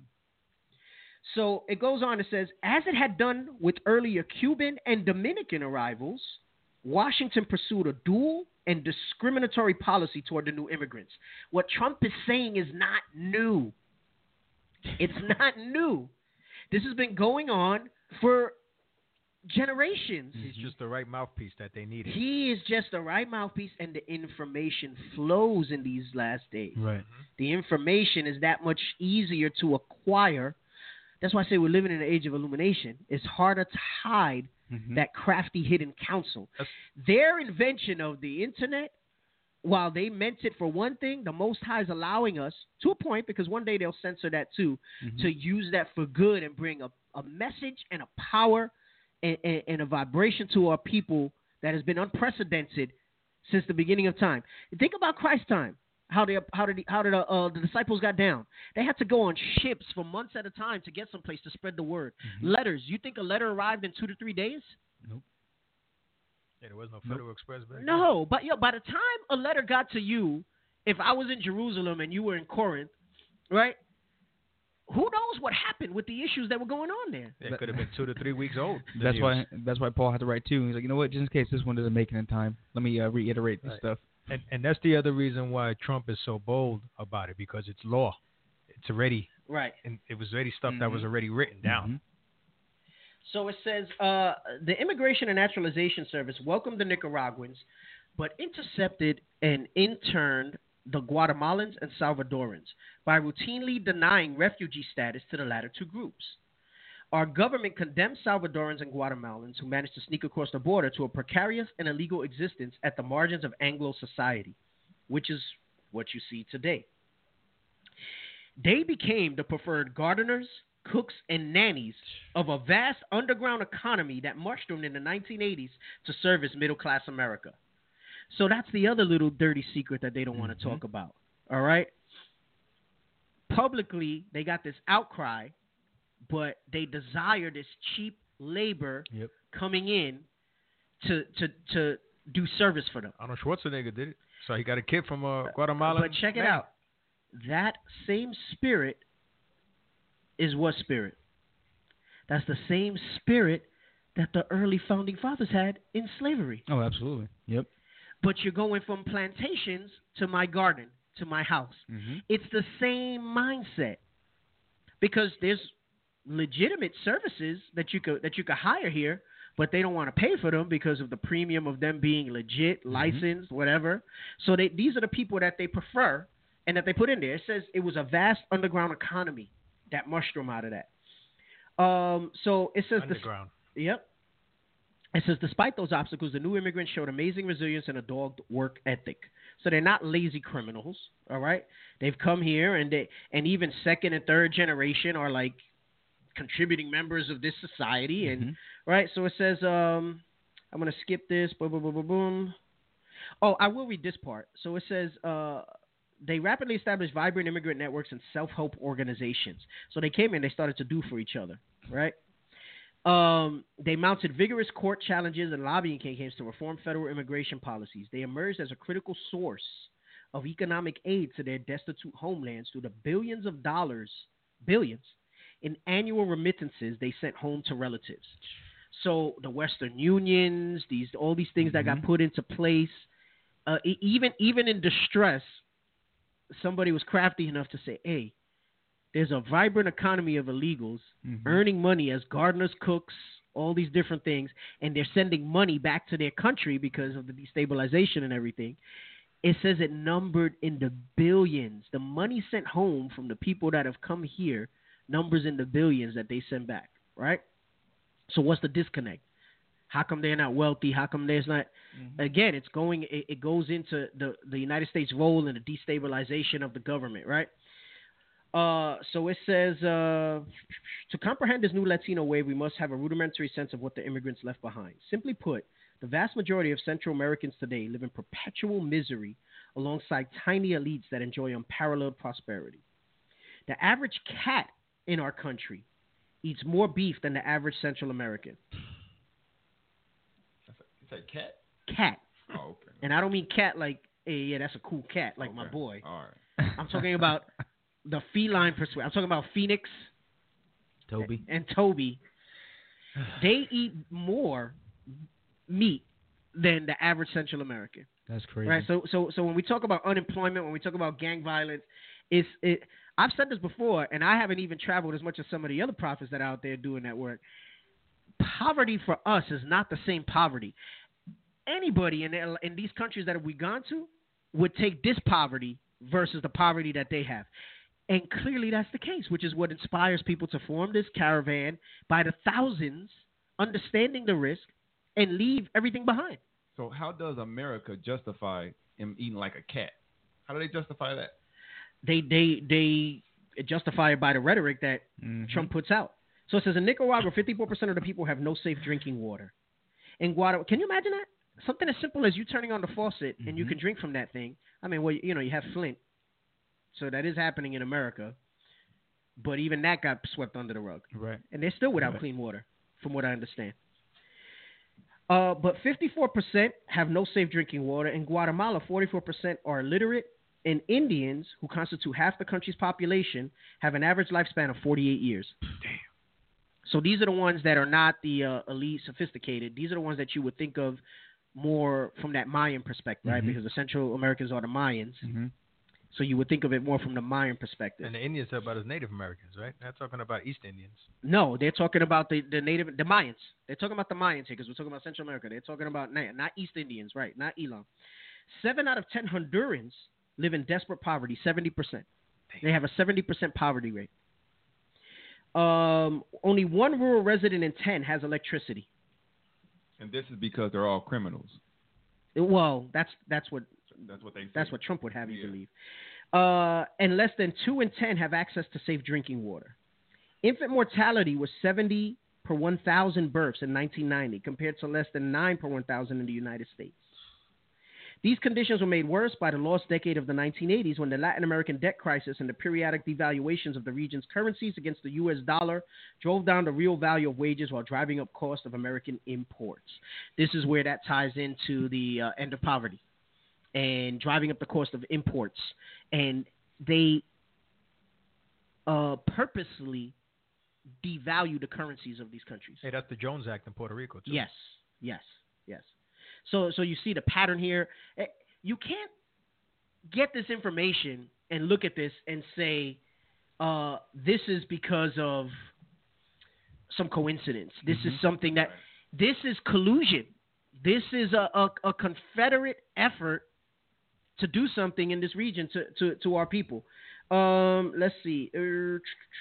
So it goes on, it says, as it had done with earlier Cuban and Dominican arrivals, Washington pursued a dual and discriminatory policy toward the new immigrants. What Trump is saying is not new. It's not new. This has been going on for generations. He's just the right mouthpiece that they needed. He is just the right mouthpiece, and the information flows in these last days. Right. The information is that much easier to acquire. That's why I say we're living in an age of illumination. It's harder to hide Mm-hmm. that crafty hidden counsel. That's- Their invention of the internet, while they meant it for one thing, the Most High is allowing us, to a point, because one day they'll censor that too, Mm-hmm. to use that for good and bring a, a message and a power and, and, and a vibration to our people that has been unprecedented since the beginning of time. Think about Christ's time. How they, how did, he, how did uh, uh, the disciples got down? They had to go on ships for months at a time to get someplace to spread the word. Mm-hmm. Letters. You think a letter arrived in two to three days? Nope. Yeah, there was no Federal nope. Express back then. No, but yo, by the time a letter got to you, if I was in Jerusalem and you were in Corinth, right? Who knows what happened with the issues that were going on there? It could have been two to three weeks old. That's why. That's why Paul had to write two. He's like, you know what? Just in case this one doesn't make it in time, let me uh, reiterate this right. stuff. And and that's the other reason why Trump is so bold about it, because it's law. It's already right, and it was already stuff mm-hmm. that was already written down. Mm-hmm. So it says uh, the Immigration and Naturalization Service welcomed the Nicaraguans, but intercepted and interned the Guatemalans and Salvadorans by routinely denying refugee status to the latter two groups. Our government condemned Salvadorans and Guatemalans who managed to sneak across the border to a precarious and illegal existence at the margins of Anglo society, which is what you see today. They became the preferred gardeners, cooks, and nannies of a vast underground economy that mushroomed in the nineteen eighties to service middle-class America. So that's the other little dirty secret that they don't mm-hmm. want to talk about, all right? Publicly, they got this outcry, but they desire this cheap labor yep. coming in to to to do service for them. Arnold Schwarzenegger did it. So he got a kid from uh, Guatemala. But check man. it out. That same spirit is what spirit? That's the same spirit that the early founding fathers had in slavery. Oh, absolutely. Yep. But you're going from plantations to my garden, to my house. Mm-hmm. It's the same mindset. Because there's legitimate services that you could that you could hire here, but they don't want to pay for them because of the premium of them being legit, mm-hmm. licensed, whatever. So they, these are the people that they prefer and that they put in there. It says it was a vast underground economy that mushroomed out of that. Um, so it says underground. The, yep. It says, despite those obstacles, the new immigrants showed amazing resilience and a dogged work ethic. So they're not lazy criminals, all right? They've come here, and they and even second and third generation are like contributing members of this society, and mm-hmm. right. So it says, um, I'm gonna skip this. Boom, boom, boom, boom, boom. Oh, I will read this part. So it says, uh, they rapidly established vibrant immigrant networks and self-help organizations. So they came in, they started to do for each other, right? Um, they mounted vigorous court challenges and lobbying campaigns to reform federal immigration policies. They emerged as a critical source of economic aid to their destitute homelands through the billions of dollars, billions, in annual remittances they sent home to relatives. So the Western Unions, these all these things mm-hmm. that got put into place, uh, even even in distress, somebody was crafty enough to say, hey, there's a vibrant economy of illegals mm-hmm. earning money as gardeners, cooks, all these different things, and they're sending money back to their country because of the destabilization and everything. It says it numbered in the billions. The money sent home from the people that have come here numbers in the billions that they send back, right? So what's the disconnect? How come they're not wealthy? How come there's not? Mm-hmm. Again, it's going. It, it goes into the, the United States' role in the destabilization of the government, right? Uh, so it says, uh, to comprehend this new Latino wave, we must have a rudimentary sense of what the immigrants left behind. Simply put, the vast majority of Central Americans today live in perpetual misery alongside tiny elites that enjoy unparalleled prosperity. The average cat in our country eats more beef than the average Central American. You say cat? Cat. Oh, okay. And I don't mean cat like, hey, yeah, that's a cool cat, like okay. my boy. All right. I'm talking about the feline persuasion. I'm talking about Phoenix, Toby, and Toby. They eat more meat than the average Central American. That's crazy, right? So, so, so when we talk about unemployment, when we talk about gang violence, it's it. I've said this before, and I haven't even traveled as much as some of the other prophets that are out there doing that work. Poverty for us is not the same poverty. Anybody in in these countries that we've gone to would take this poverty versus the poverty that they have. And clearly that's the case, which is what inspires people to form this caravan by the thousands, understanding the risk, and leave everything behind. So how does America justify him eating like a cat? How do they justify that? They they they justify it by the rhetoric that mm-hmm. Trump puts out. So it says in Nicaragua, fifty-four percent of the people have no safe drinking water. In Guatemala, can you imagine that? something as simple as you turning on the faucet and you Mhm. can drink from that thing. I mean, well, you know, you have Flint, so that is happening in America. But even that got swept under the rug, Right. and they're still without Right. clean water, from what I understand. Uh, but fifty-four percent have no safe drinking water. In Guatemala, forty-four percent are illiterate, and Indians, who constitute half the country's population, have an average lifespan of forty-eight years. Damn. So these are the ones that are not the uh, elite, sophisticated. These are the ones that you would think of more from that Mayan perspective, right? Mhm. Because the Central Americans are the Mayans. Mhm. So you would think of it more from the Mayan perspective. And the Indians are about as Native Americans, right? They're talking about East Indians. No, they're talking about the, the native, the Mayans. They're talking about the Mayans here because we're talking about Central America. They're talking about na- not East Indians, right? Not Elam. Seven out of ten Hondurans live in desperate poverty, seventy percent. They have a seventy percent poverty rate. Um, only one rural resident in ten has electricity. And this is because they're all criminals. Well, that's that's what That's what they say. that's what Trump would have you Yeah. believe. Uh, and less than two in ten have access to safe drinking water. Infant mortality was seventy per one thousand births in nineteen ninety, compared to less than nine per one thousand in the United States. These conditions were made worse by the lost decade of the nineteen eighties, when the Latin American debt crisis and the periodic devaluations of the region's currencies against the U S dollar drove down the real value of wages while driving up cost of American imports. This is where that ties into the uh, end of poverty and driving up the cost of imports. And they uh, purposely devalue the currencies of these countries. Hey, that's the Jones Act in Puerto Rico, too. Yes, yes, yes. So, so you see the pattern here. Eh, You can't get this information and look at this and say, uh, this is because of some coincidence. This is something that, this is collusion. This is a, a, a Confederate effort to do something in this region to, to, to our people. Um, let's see. Er,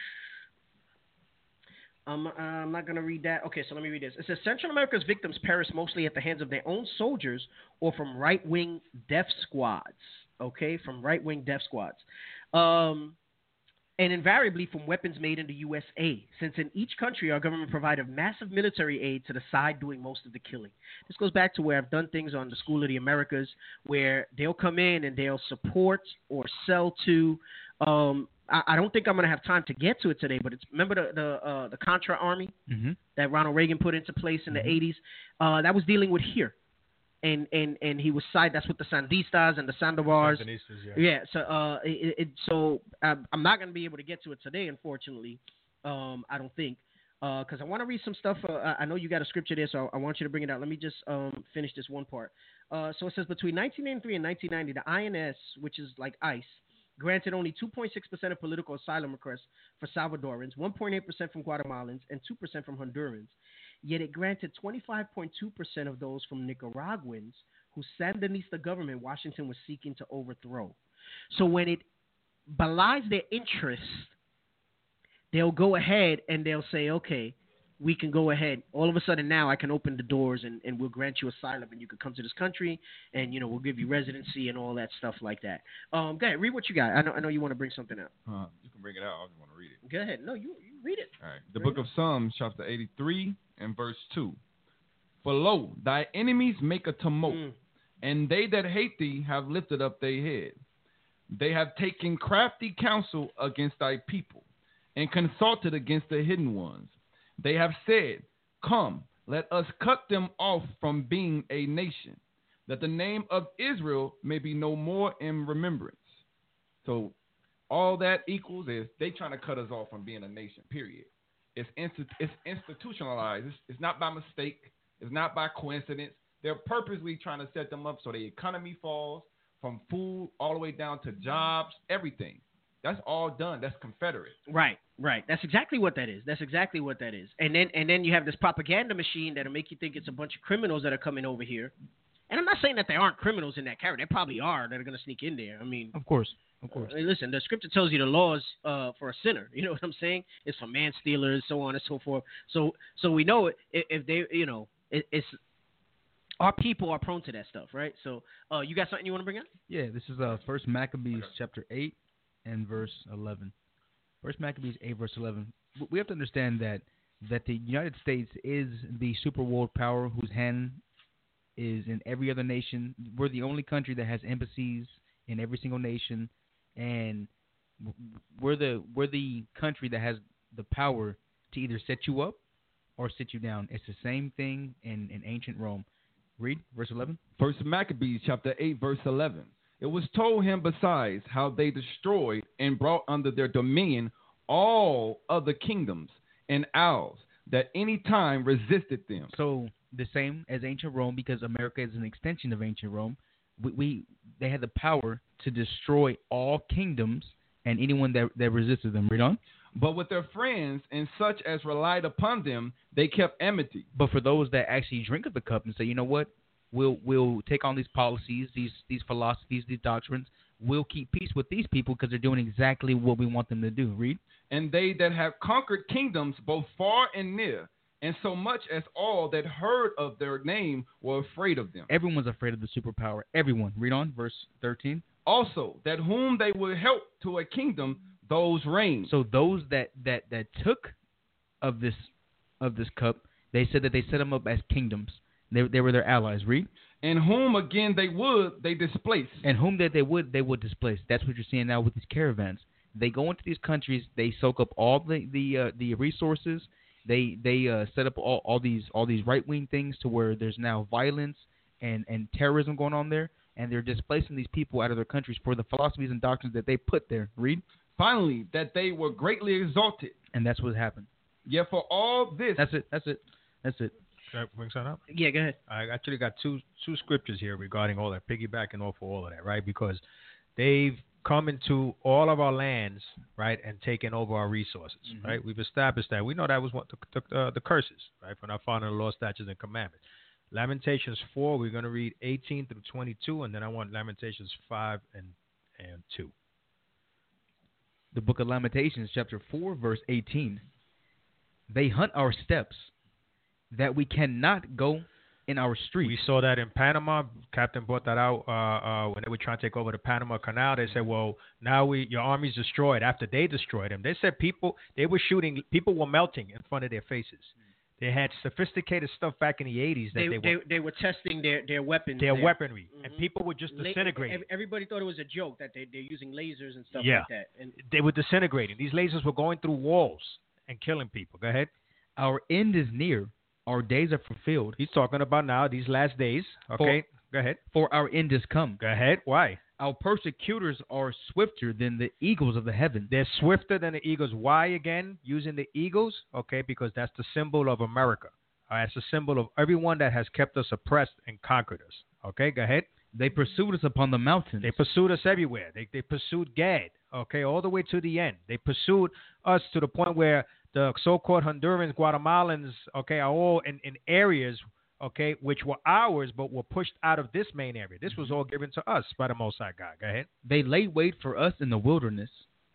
I'm, I'm not going to read that. Okay, so let me read this. It says Central America's victims perish mostly at the hands of their own soldiers or from right-wing death squads. Okay, from right-wing death squads. Um, and invariably from weapons made in the U S A, since in each country our government provided massive military aid to the side doing most of the killing. This goes back to where I've done things on the School of the Americas, where they'll come in and they'll support or sell to um, I, I don't think I'm going to have time to get to it today, but it's remember the the, uh, the Contra Army Mhm. that Ronald Reagan put into place in the eighties? Uh, that was dealing with here. And, and, and he was side. That's with the Sandistas and the Sandovars. Sandinistas, yeah. Yeah. So uh, it, it so um, I'm not going to be able to get to it today, unfortunately. Um, I don't think because uh, I want to read some stuff. Uh, I I know you got a scripture there, so I want you to bring it out. Let me just um, finish this one part. Uh, so it says between nineteen eighty-three and nineteen ninety, the I N S, which is like ICE, granted only two point six percent of political asylum requests for Salvadorans, one point eight percent from Guatemalans, and two percent from Hondurans. Yet it granted twenty-five point two percent of those from Nicaraguans whose Sandinista government Washington was seeking to overthrow. So when it belies their interest, they'll go ahead and they'll say, okay, we can go ahead. All of a sudden now I can open the doors and, and we'll grant you asylum and you can come to this country and, you know, we'll give you residency and all that stuff like that. Um, go ahead, read what you got. I know I know you want to bring something out. Uh, you can bring it out. I just want to read it. Go ahead. No, you, you read it. All right. The Bring book it of Psalms, chapter eighty-three and verse two. For lo, thy enemies make a tumult, Mm. and they that hate thee have lifted up their head. They have taken crafty counsel against thy people, and consulted against the hidden ones. They have said, come, let us cut them off from being a nation, that the name of Israel may be no more in remembrance. So all that equals is they trying to cut us off from being a nation, period. It's, insti- it's institutionalized. It's, it's not by mistake. It's not by coincidence. They're purposely trying to set them up so the economy falls, from food all the way down to jobs, everything. That's all done. That's Confederate. Right, right. That's exactly what that is. That's exactly what that is. And then and then you have this propaganda machine that'll make you think it's a bunch of criminals that are coming over here. And I'm not saying that there aren't criminals in that carrier. There probably are that are going to sneak in there. I mean, Of course. Of course. uh, listen, the scripture tells you the laws uh, for a sinner. You know what I'm saying? It's for man stealers, so on and so forth. So so we know it, if if they, you know, it, it's our people are prone to that stuff, right? So uh, you got something you want to bring up? Yeah, this is uh, First Maccabees chapter eight and verse eleven. First Maccabees eight verse eleven. W- We have to understand that that the United States is the super world power whose hand is in every other nation. We're the only country that has embassies in every single nation, and we're the we're the country that has the power to either set you up or sit you down. It's the same thing in, in ancient Rome. Read verse eleven. First Maccabees chapter eight, verse eleven. It was told him besides how they destroyed and brought under their dominion all other kingdoms and isles that any time resisted them. So the same as ancient Rome, because America is an extension of ancient Rome. We, we they had the power to destroy all kingdoms and anyone that, that resisted them. Read on. But with their friends and such as relied upon them, they kept enmity. But for those that actually drink of the cup and say, you know what, we'll we'll take on these policies, these these philosophies, these doctrines. We'll keep peace with these people because they're doing exactly what we want them to do. Read. And they that have conquered kingdoms both far and near, and so much as all that heard of their name were afraid of them. Everyone's afraid of the superpower. Everyone. Read on, verse thirteen. Also, that whom they would help to a kingdom, those reigned. So those that, that, that took of this of this cup, they said that they set them up as kingdoms. They they were their allies. Read. And whom again they would, they displaced. And whom that they would, they would displace. That's what you're seeing now with these caravans. They go into these countries, they soak up all the the uh, the resources. They they uh, set up all, all these all these right wing things to where there's now violence and, and terrorism going on there, and they're displacing these people out of their countries for the philosophies and doctrines that they put there. Read. Finally, that they were greatly exalted. And that's what happened. Yeah, for all this. That's it. That's it. That's it. Can I bring something up? Yeah, go ahead. I actually got two two scriptures here regarding all that, piggybacking off of all of that, right? Because they've come into all of our lands, right, and taken over our resources, mm-hmm. right? We've established that. We know that was what the, the, uh, the curses, right, from our founding the law, statutes, and commandments. Lamentations four, we're going to read eighteen through twenty-two, and then I want Lamentations five and, and two. The book of Lamentations, chapter four, verse eighteen. They hunt our steps, that we cannot go in our streets. We saw that in Panama. Captain brought that out uh, uh, when they were trying to take over the Panama Canal. They said, well, now we your army's destroyed. After they destroyed them, they said people, they were shooting, people were melting in front of their faces. They had sophisticated stuff back in the eighties that They they, they, were, they were testing their, their weapons. their there. weaponry, Mhm. and people were just La- disintegrating. ev- Everybody thought it was a joke that they, they're using lasers and stuff Yeah. like that. And They were disintegrating. These lasers were going through walls and killing people. Go ahead. Our end is near. Our days are fulfilled. He's talking about now, these last days. Okay, For, go ahead. For our end is come. Go ahead. Why? Our persecutors are swifter than the eagles of the heaven. They're swifter than the eagles. Why again? Using the eagles? Okay, because that's the symbol of America. Uh, it's a symbol of everyone that has kept us oppressed and conquered us. Okay, go ahead. They pursued us upon the mountains. They pursued us everywhere. They they pursued Gad. Okay, all the way to the end. They pursued us to the point where the so-called Hondurans, Guatemalans, okay, are all in, in areas, okay, which were ours, but were pushed out of this main area. This was all given to us by the Most High God. Go ahead. They laid wait for us in the wilderness.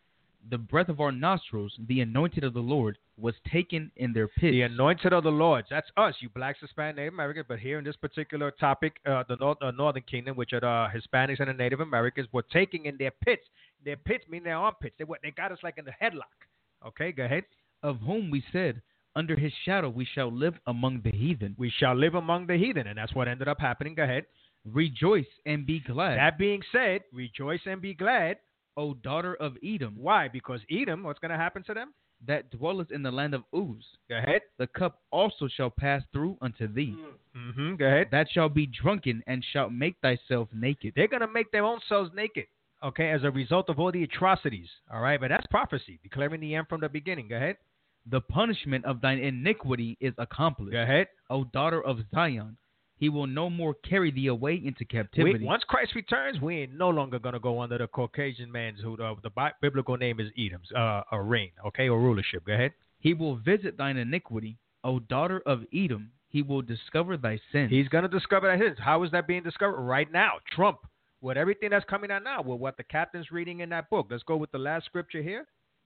The breath of our nostrils, the anointed of the Lord, was taken in their pits. The anointed of the Lord. That's us, you blacks, Hispanic, Native Americans. But here in this particular topic, uh, the North, uh, Northern Kingdom, which are the Hispanics and the Native Americans, were taking in their pits. Their pits mean their armpits. They were, they got us like in the headlock. Okay, go ahead. Of whom we said, under his shadow we shall live among the heathen. We shall live among the heathen, and that's what ended up happening. Go ahead. Rejoice and be glad. That being said, rejoice and be glad. O daughter of Edom. Why? Because Edom, what's going to happen to them? That dwelleth in the land of Uz. Go ahead. The cup also shall pass through unto thee. Mm-hmm. Go ahead. That shall be drunken, and shalt make thyself naked. They're going to make their own selves naked, okay, as a result of all the atrocities. All right, but that's prophecy, declaring the end from the beginning. Go ahead. The punishment of thine iniquity is accomplished. Go ahead. O daughter of Zion, he will no more carry thee away into captivity. We, once Christ returns, we ain't no longer going to go under the Caucasian man's, who uh, the bi- biblical name is Edom's, uh, a reign, okay, or rulership. Go ahead. He will visit thine iniquity, O daughter of Edom. He will discover thy sins. He's going to discover thy sins. How is that being discovered? Right now. Trump, with everything that's coming out now, with what the captain's reading in that book. Let's go with the last scripture here.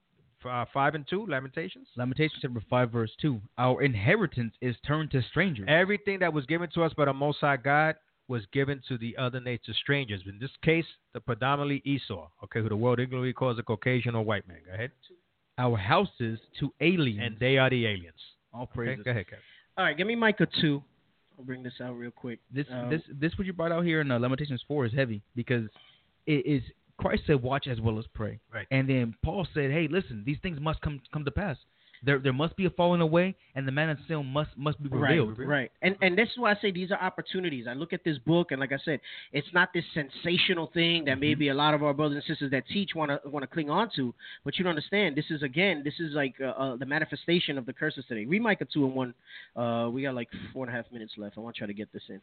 Uh, five and two, Lamentations. Lamentations chapter five, verse two. Our inheritance is turned to strangers. Everything that was given to us by the Most High God was given to the other nature strangers. In this case, the predominantly Esau, okay, who the world ignorantly calls a Caucasian or white man. Go ahead. Our houses to aliens. And they are the aliens. All praises. Okay, go ahead, Kevin. all right, give me Micah two, I'll bring this out real quick. This Um, this this what you brought out here in uh, Lamentations four is heavy because it is Christ said, "Watch as well as pray," Right. and then Paul said, "Hey, listen, these things must come come to pass. There there must be a falling away, and the man of sin must must be revealed." Right, right. And and this is why I say these are opportunities. I look at this book, and like I said, it's not this sensational thing that maybe a lot of our brothers and sisters that teach want to want to cling on to. But you don't understand. This is again, this is like uh, uh, the manifestation of the curses today. Read Micah two and one. Uh, we got like four and a half minutes left. I want to try to get this in.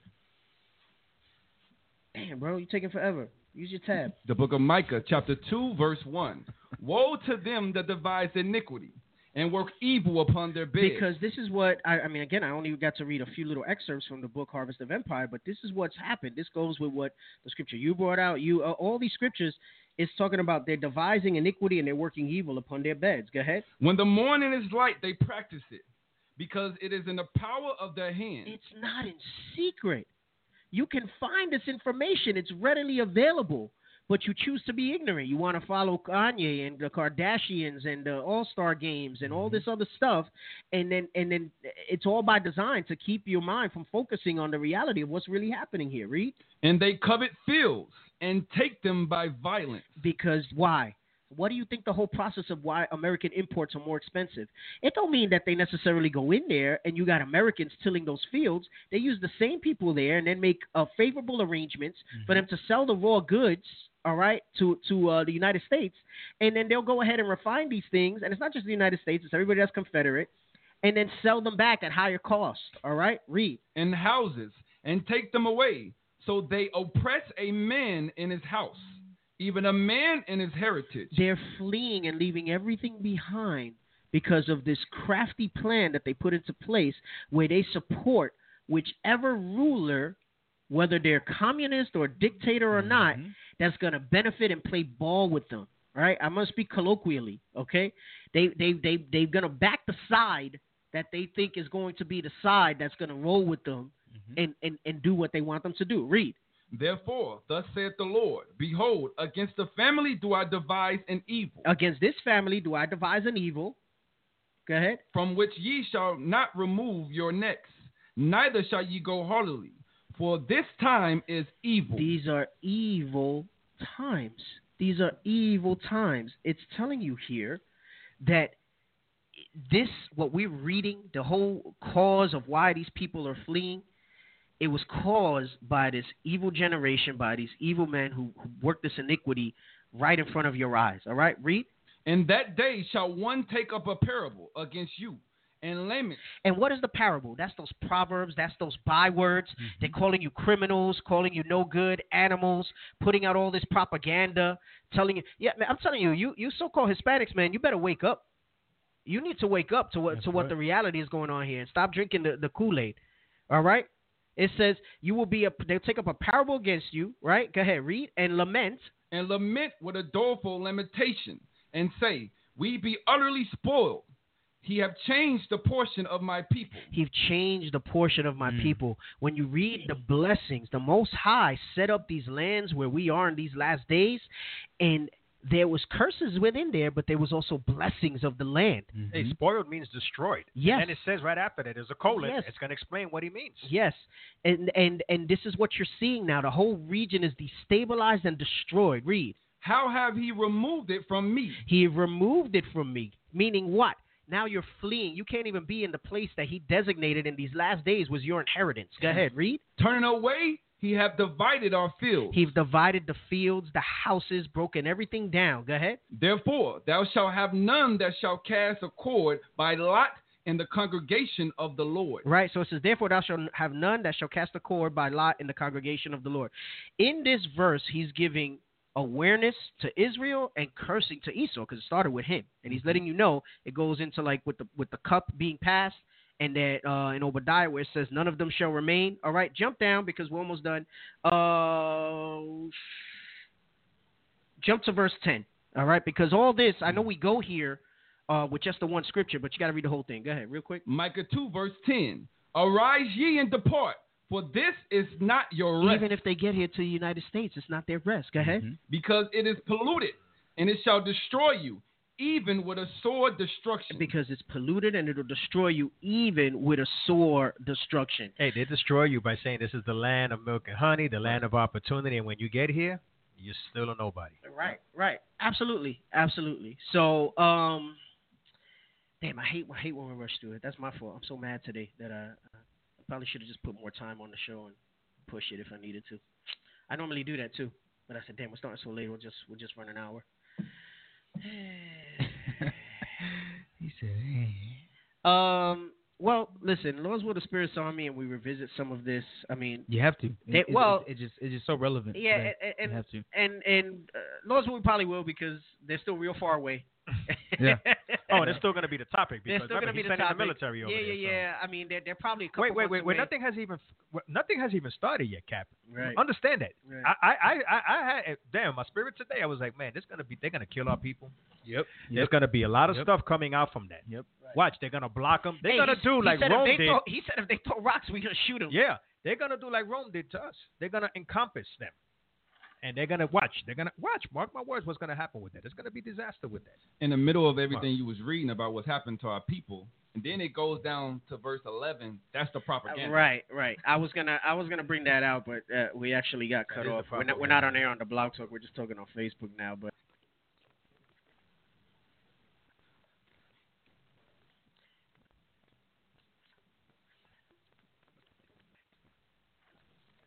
Damn, bro, you taking forever. Use your tab. The book of Micah, chapter two, verse one. Woe to them that devise iniquity and work evil upon their beds. Because this is what, I, I mean, again, I only got to read a few little excerpts from the book Harvest of Empire, but this is what's happened. This goes with what the scripture you brought out. You uh, all these scriptures is talking about they're devising iniquity and they're working evil upon their beds. Go ahead. When the morning is light, they practice it, because it is in the power of their hand. It's not in secret. You can find this information. It's readily available. But you choose to be ignorant. You want to follow Kanye and the Kardashians and the All-Star Games and all this other stuff, and then and then it's all by design to keep your mind from focusing on the reality of what's really happening here. Read. And they covet fields and take them by violence. Because why? What do you think the whole process of why American imports are more expensive? It don't mean that they necessarily go in there and you got Americans tilling those fields. They use the same people there and then make uh, favorable arrangements mm-hmm. for them to sell the raw goods, all right, to to uh, the United States, and then they'll go ahead and refine these things, and it's not just the United States, it's everybody that's Confederate, and then sell them back at higher cost, all right? Read. In houses, and take them away, so they oppress a man in his house, even a man in his heritage. They're fleeing and leaving everything behind because of this crafty plan that they put into place where they support whichever ruler, whether they're communist or dictator or not, mm-hmm. that's going to benefit and play ball with them. All right? I must speak colloquially, okay? They, they, they, they're going to back the side that they think is going to be the side that's going to roll with them mm-hmm. and, and, and do what they want them to do. Read. Therefore, thus saith the Lord, behold, against the family do I devise an evil. Against this family do I devise an evil. Go ahead. From which ye shall not remove your necks, neither shall ye go haughtily. For this time is evil. These are evil times. These are evil times. It's telling you here that this, what we're reading, the whole cause of why these people are fleeing, it was caused by this evil generation, by these evil men who, who work this iniquity right in front of your eyes. All right, read. In that day shall one take up a parable against you and lament. And what is the parable? That's those proverbs. That's those bywords. Mm-hmm. They're calling you criminals, calling you no good, animals, putting out all this propaganda, telling you. Yeah, man, I'm telling you, you, you so-called Hispanics, man, you better wake up. You need to wake up to what That's to what right. the reality is going on here and stop drinking the, the Kool-Aid. All right. It says you will be a. They'll take up a parable against you. Right. Go ahead. Read and lament. And lament with a doleful lamentation, and say, we be utterly spoiled. He have changed the portion of my people. He've changed the portion of my mm. people. When you read the blessings, the Most High set up these lands where we are in these last days, and there was curses within there, but there was also blessings of the land. Mm-hmm. Hey, spoiled means destroyed. Yes. And it says right after that, there's a colon. Yes. It's going to explain what he means. Yes. And, and, and this is what you're seeing now. The whole region is destabilized and destroyed. Read. How have he removed it from me? He removed it from me. Meaning what? Now you're fleeing. You can't even be in the place that he designated in these last days was your inheritance. Go ahead, read. Turning away, he have divided our fields. He's divided the fields, the houses, broken everything down. Go ahead. Therefore, thou shalt have none that shall cast a cord by lot in the congregation of the Lord. Right, so it says, therefore thou shalt have none that shall cast a cord by lot in the congregation of the Lord. In this verse, he's giving awareness to Israel and cursing to Esau because it started with him, and he's letting you know it goes into like with the with the cup being passed, and that uh, in Obadiah where it says none of them shall remain. All right, jump down because we're almost done. Uh, jump to verse ten. All right, because all this I know we go here uh, with just the one scripture, but you got to read the whole thing. Go ahead, real quick. Micah two verse ten. Arise ye and depart. For this is not your rest. Even if they get here to the United States, it's not their rest. Go ahead. Mm-hmm. Because it is polluted, and it shall destroy you. even with a sword destruction. Because it's polluted and it'll destroy you even with a sword destruction. Hey, they destroy you by saying this is the land of milk and honey, the land of opportunity, and when you get here, you're still a nobody. Right, right. Absolutely, absolutely. So, um, damn, I hate, I hate when we rush through it. That's my fault. I'm so mad today that I, I probably should have just put more time on the show and push it if I needed to. I normally do that too, but I said, damn, we're starting so late. We'll just, we'll just run an hour. He said, hey. Um. Well, listen, Lord's Will the Spirits Army, and we revisit some of this. I mean, You have to. They- It- it- well, it, just it's just so relevant. yeah, that and and you have to. and, and uh, Lord's Will we probably will because they're still real far away. Yeah. Oh, and it's still going to be the topic They're because still going to remember, be he's the sending topic. the military over yeah, there. yeah, so. yeah. I mean, they're they're probably a couple Wait, wait, months wait, wait! away. Nothing has even nothing has even started yet, Cap. Right. Understand that. Right. I, I, I, I, I had damn my spirit today. I was like, man, this gonna be they're gonna kill our people. Yep. There's gonna be a lot of Yep. stuff coming out from that. Yep. Watch, they're gonna block them. They're Hey, gonna he- do he like said if Rome they did. throw- He said if they throw rocks, we gonna shoot them. Yeah, they're gonna do like Rome did to us. They're gonna encompass them, and they're gonna watch. They're gonna watch. Mark my words. What's gonna happen with that? There's gonna be disaster with that. In the middle of everything you was reading about what's happened to our people, and then it goes down to verse eleven. That's the Uh, propaganda. right, right. I was gonna, I was gonna bring that out, but uh, we actually got cut is off. the We're not, we're not on air on the blog talk. We're just talking on Facebook now. But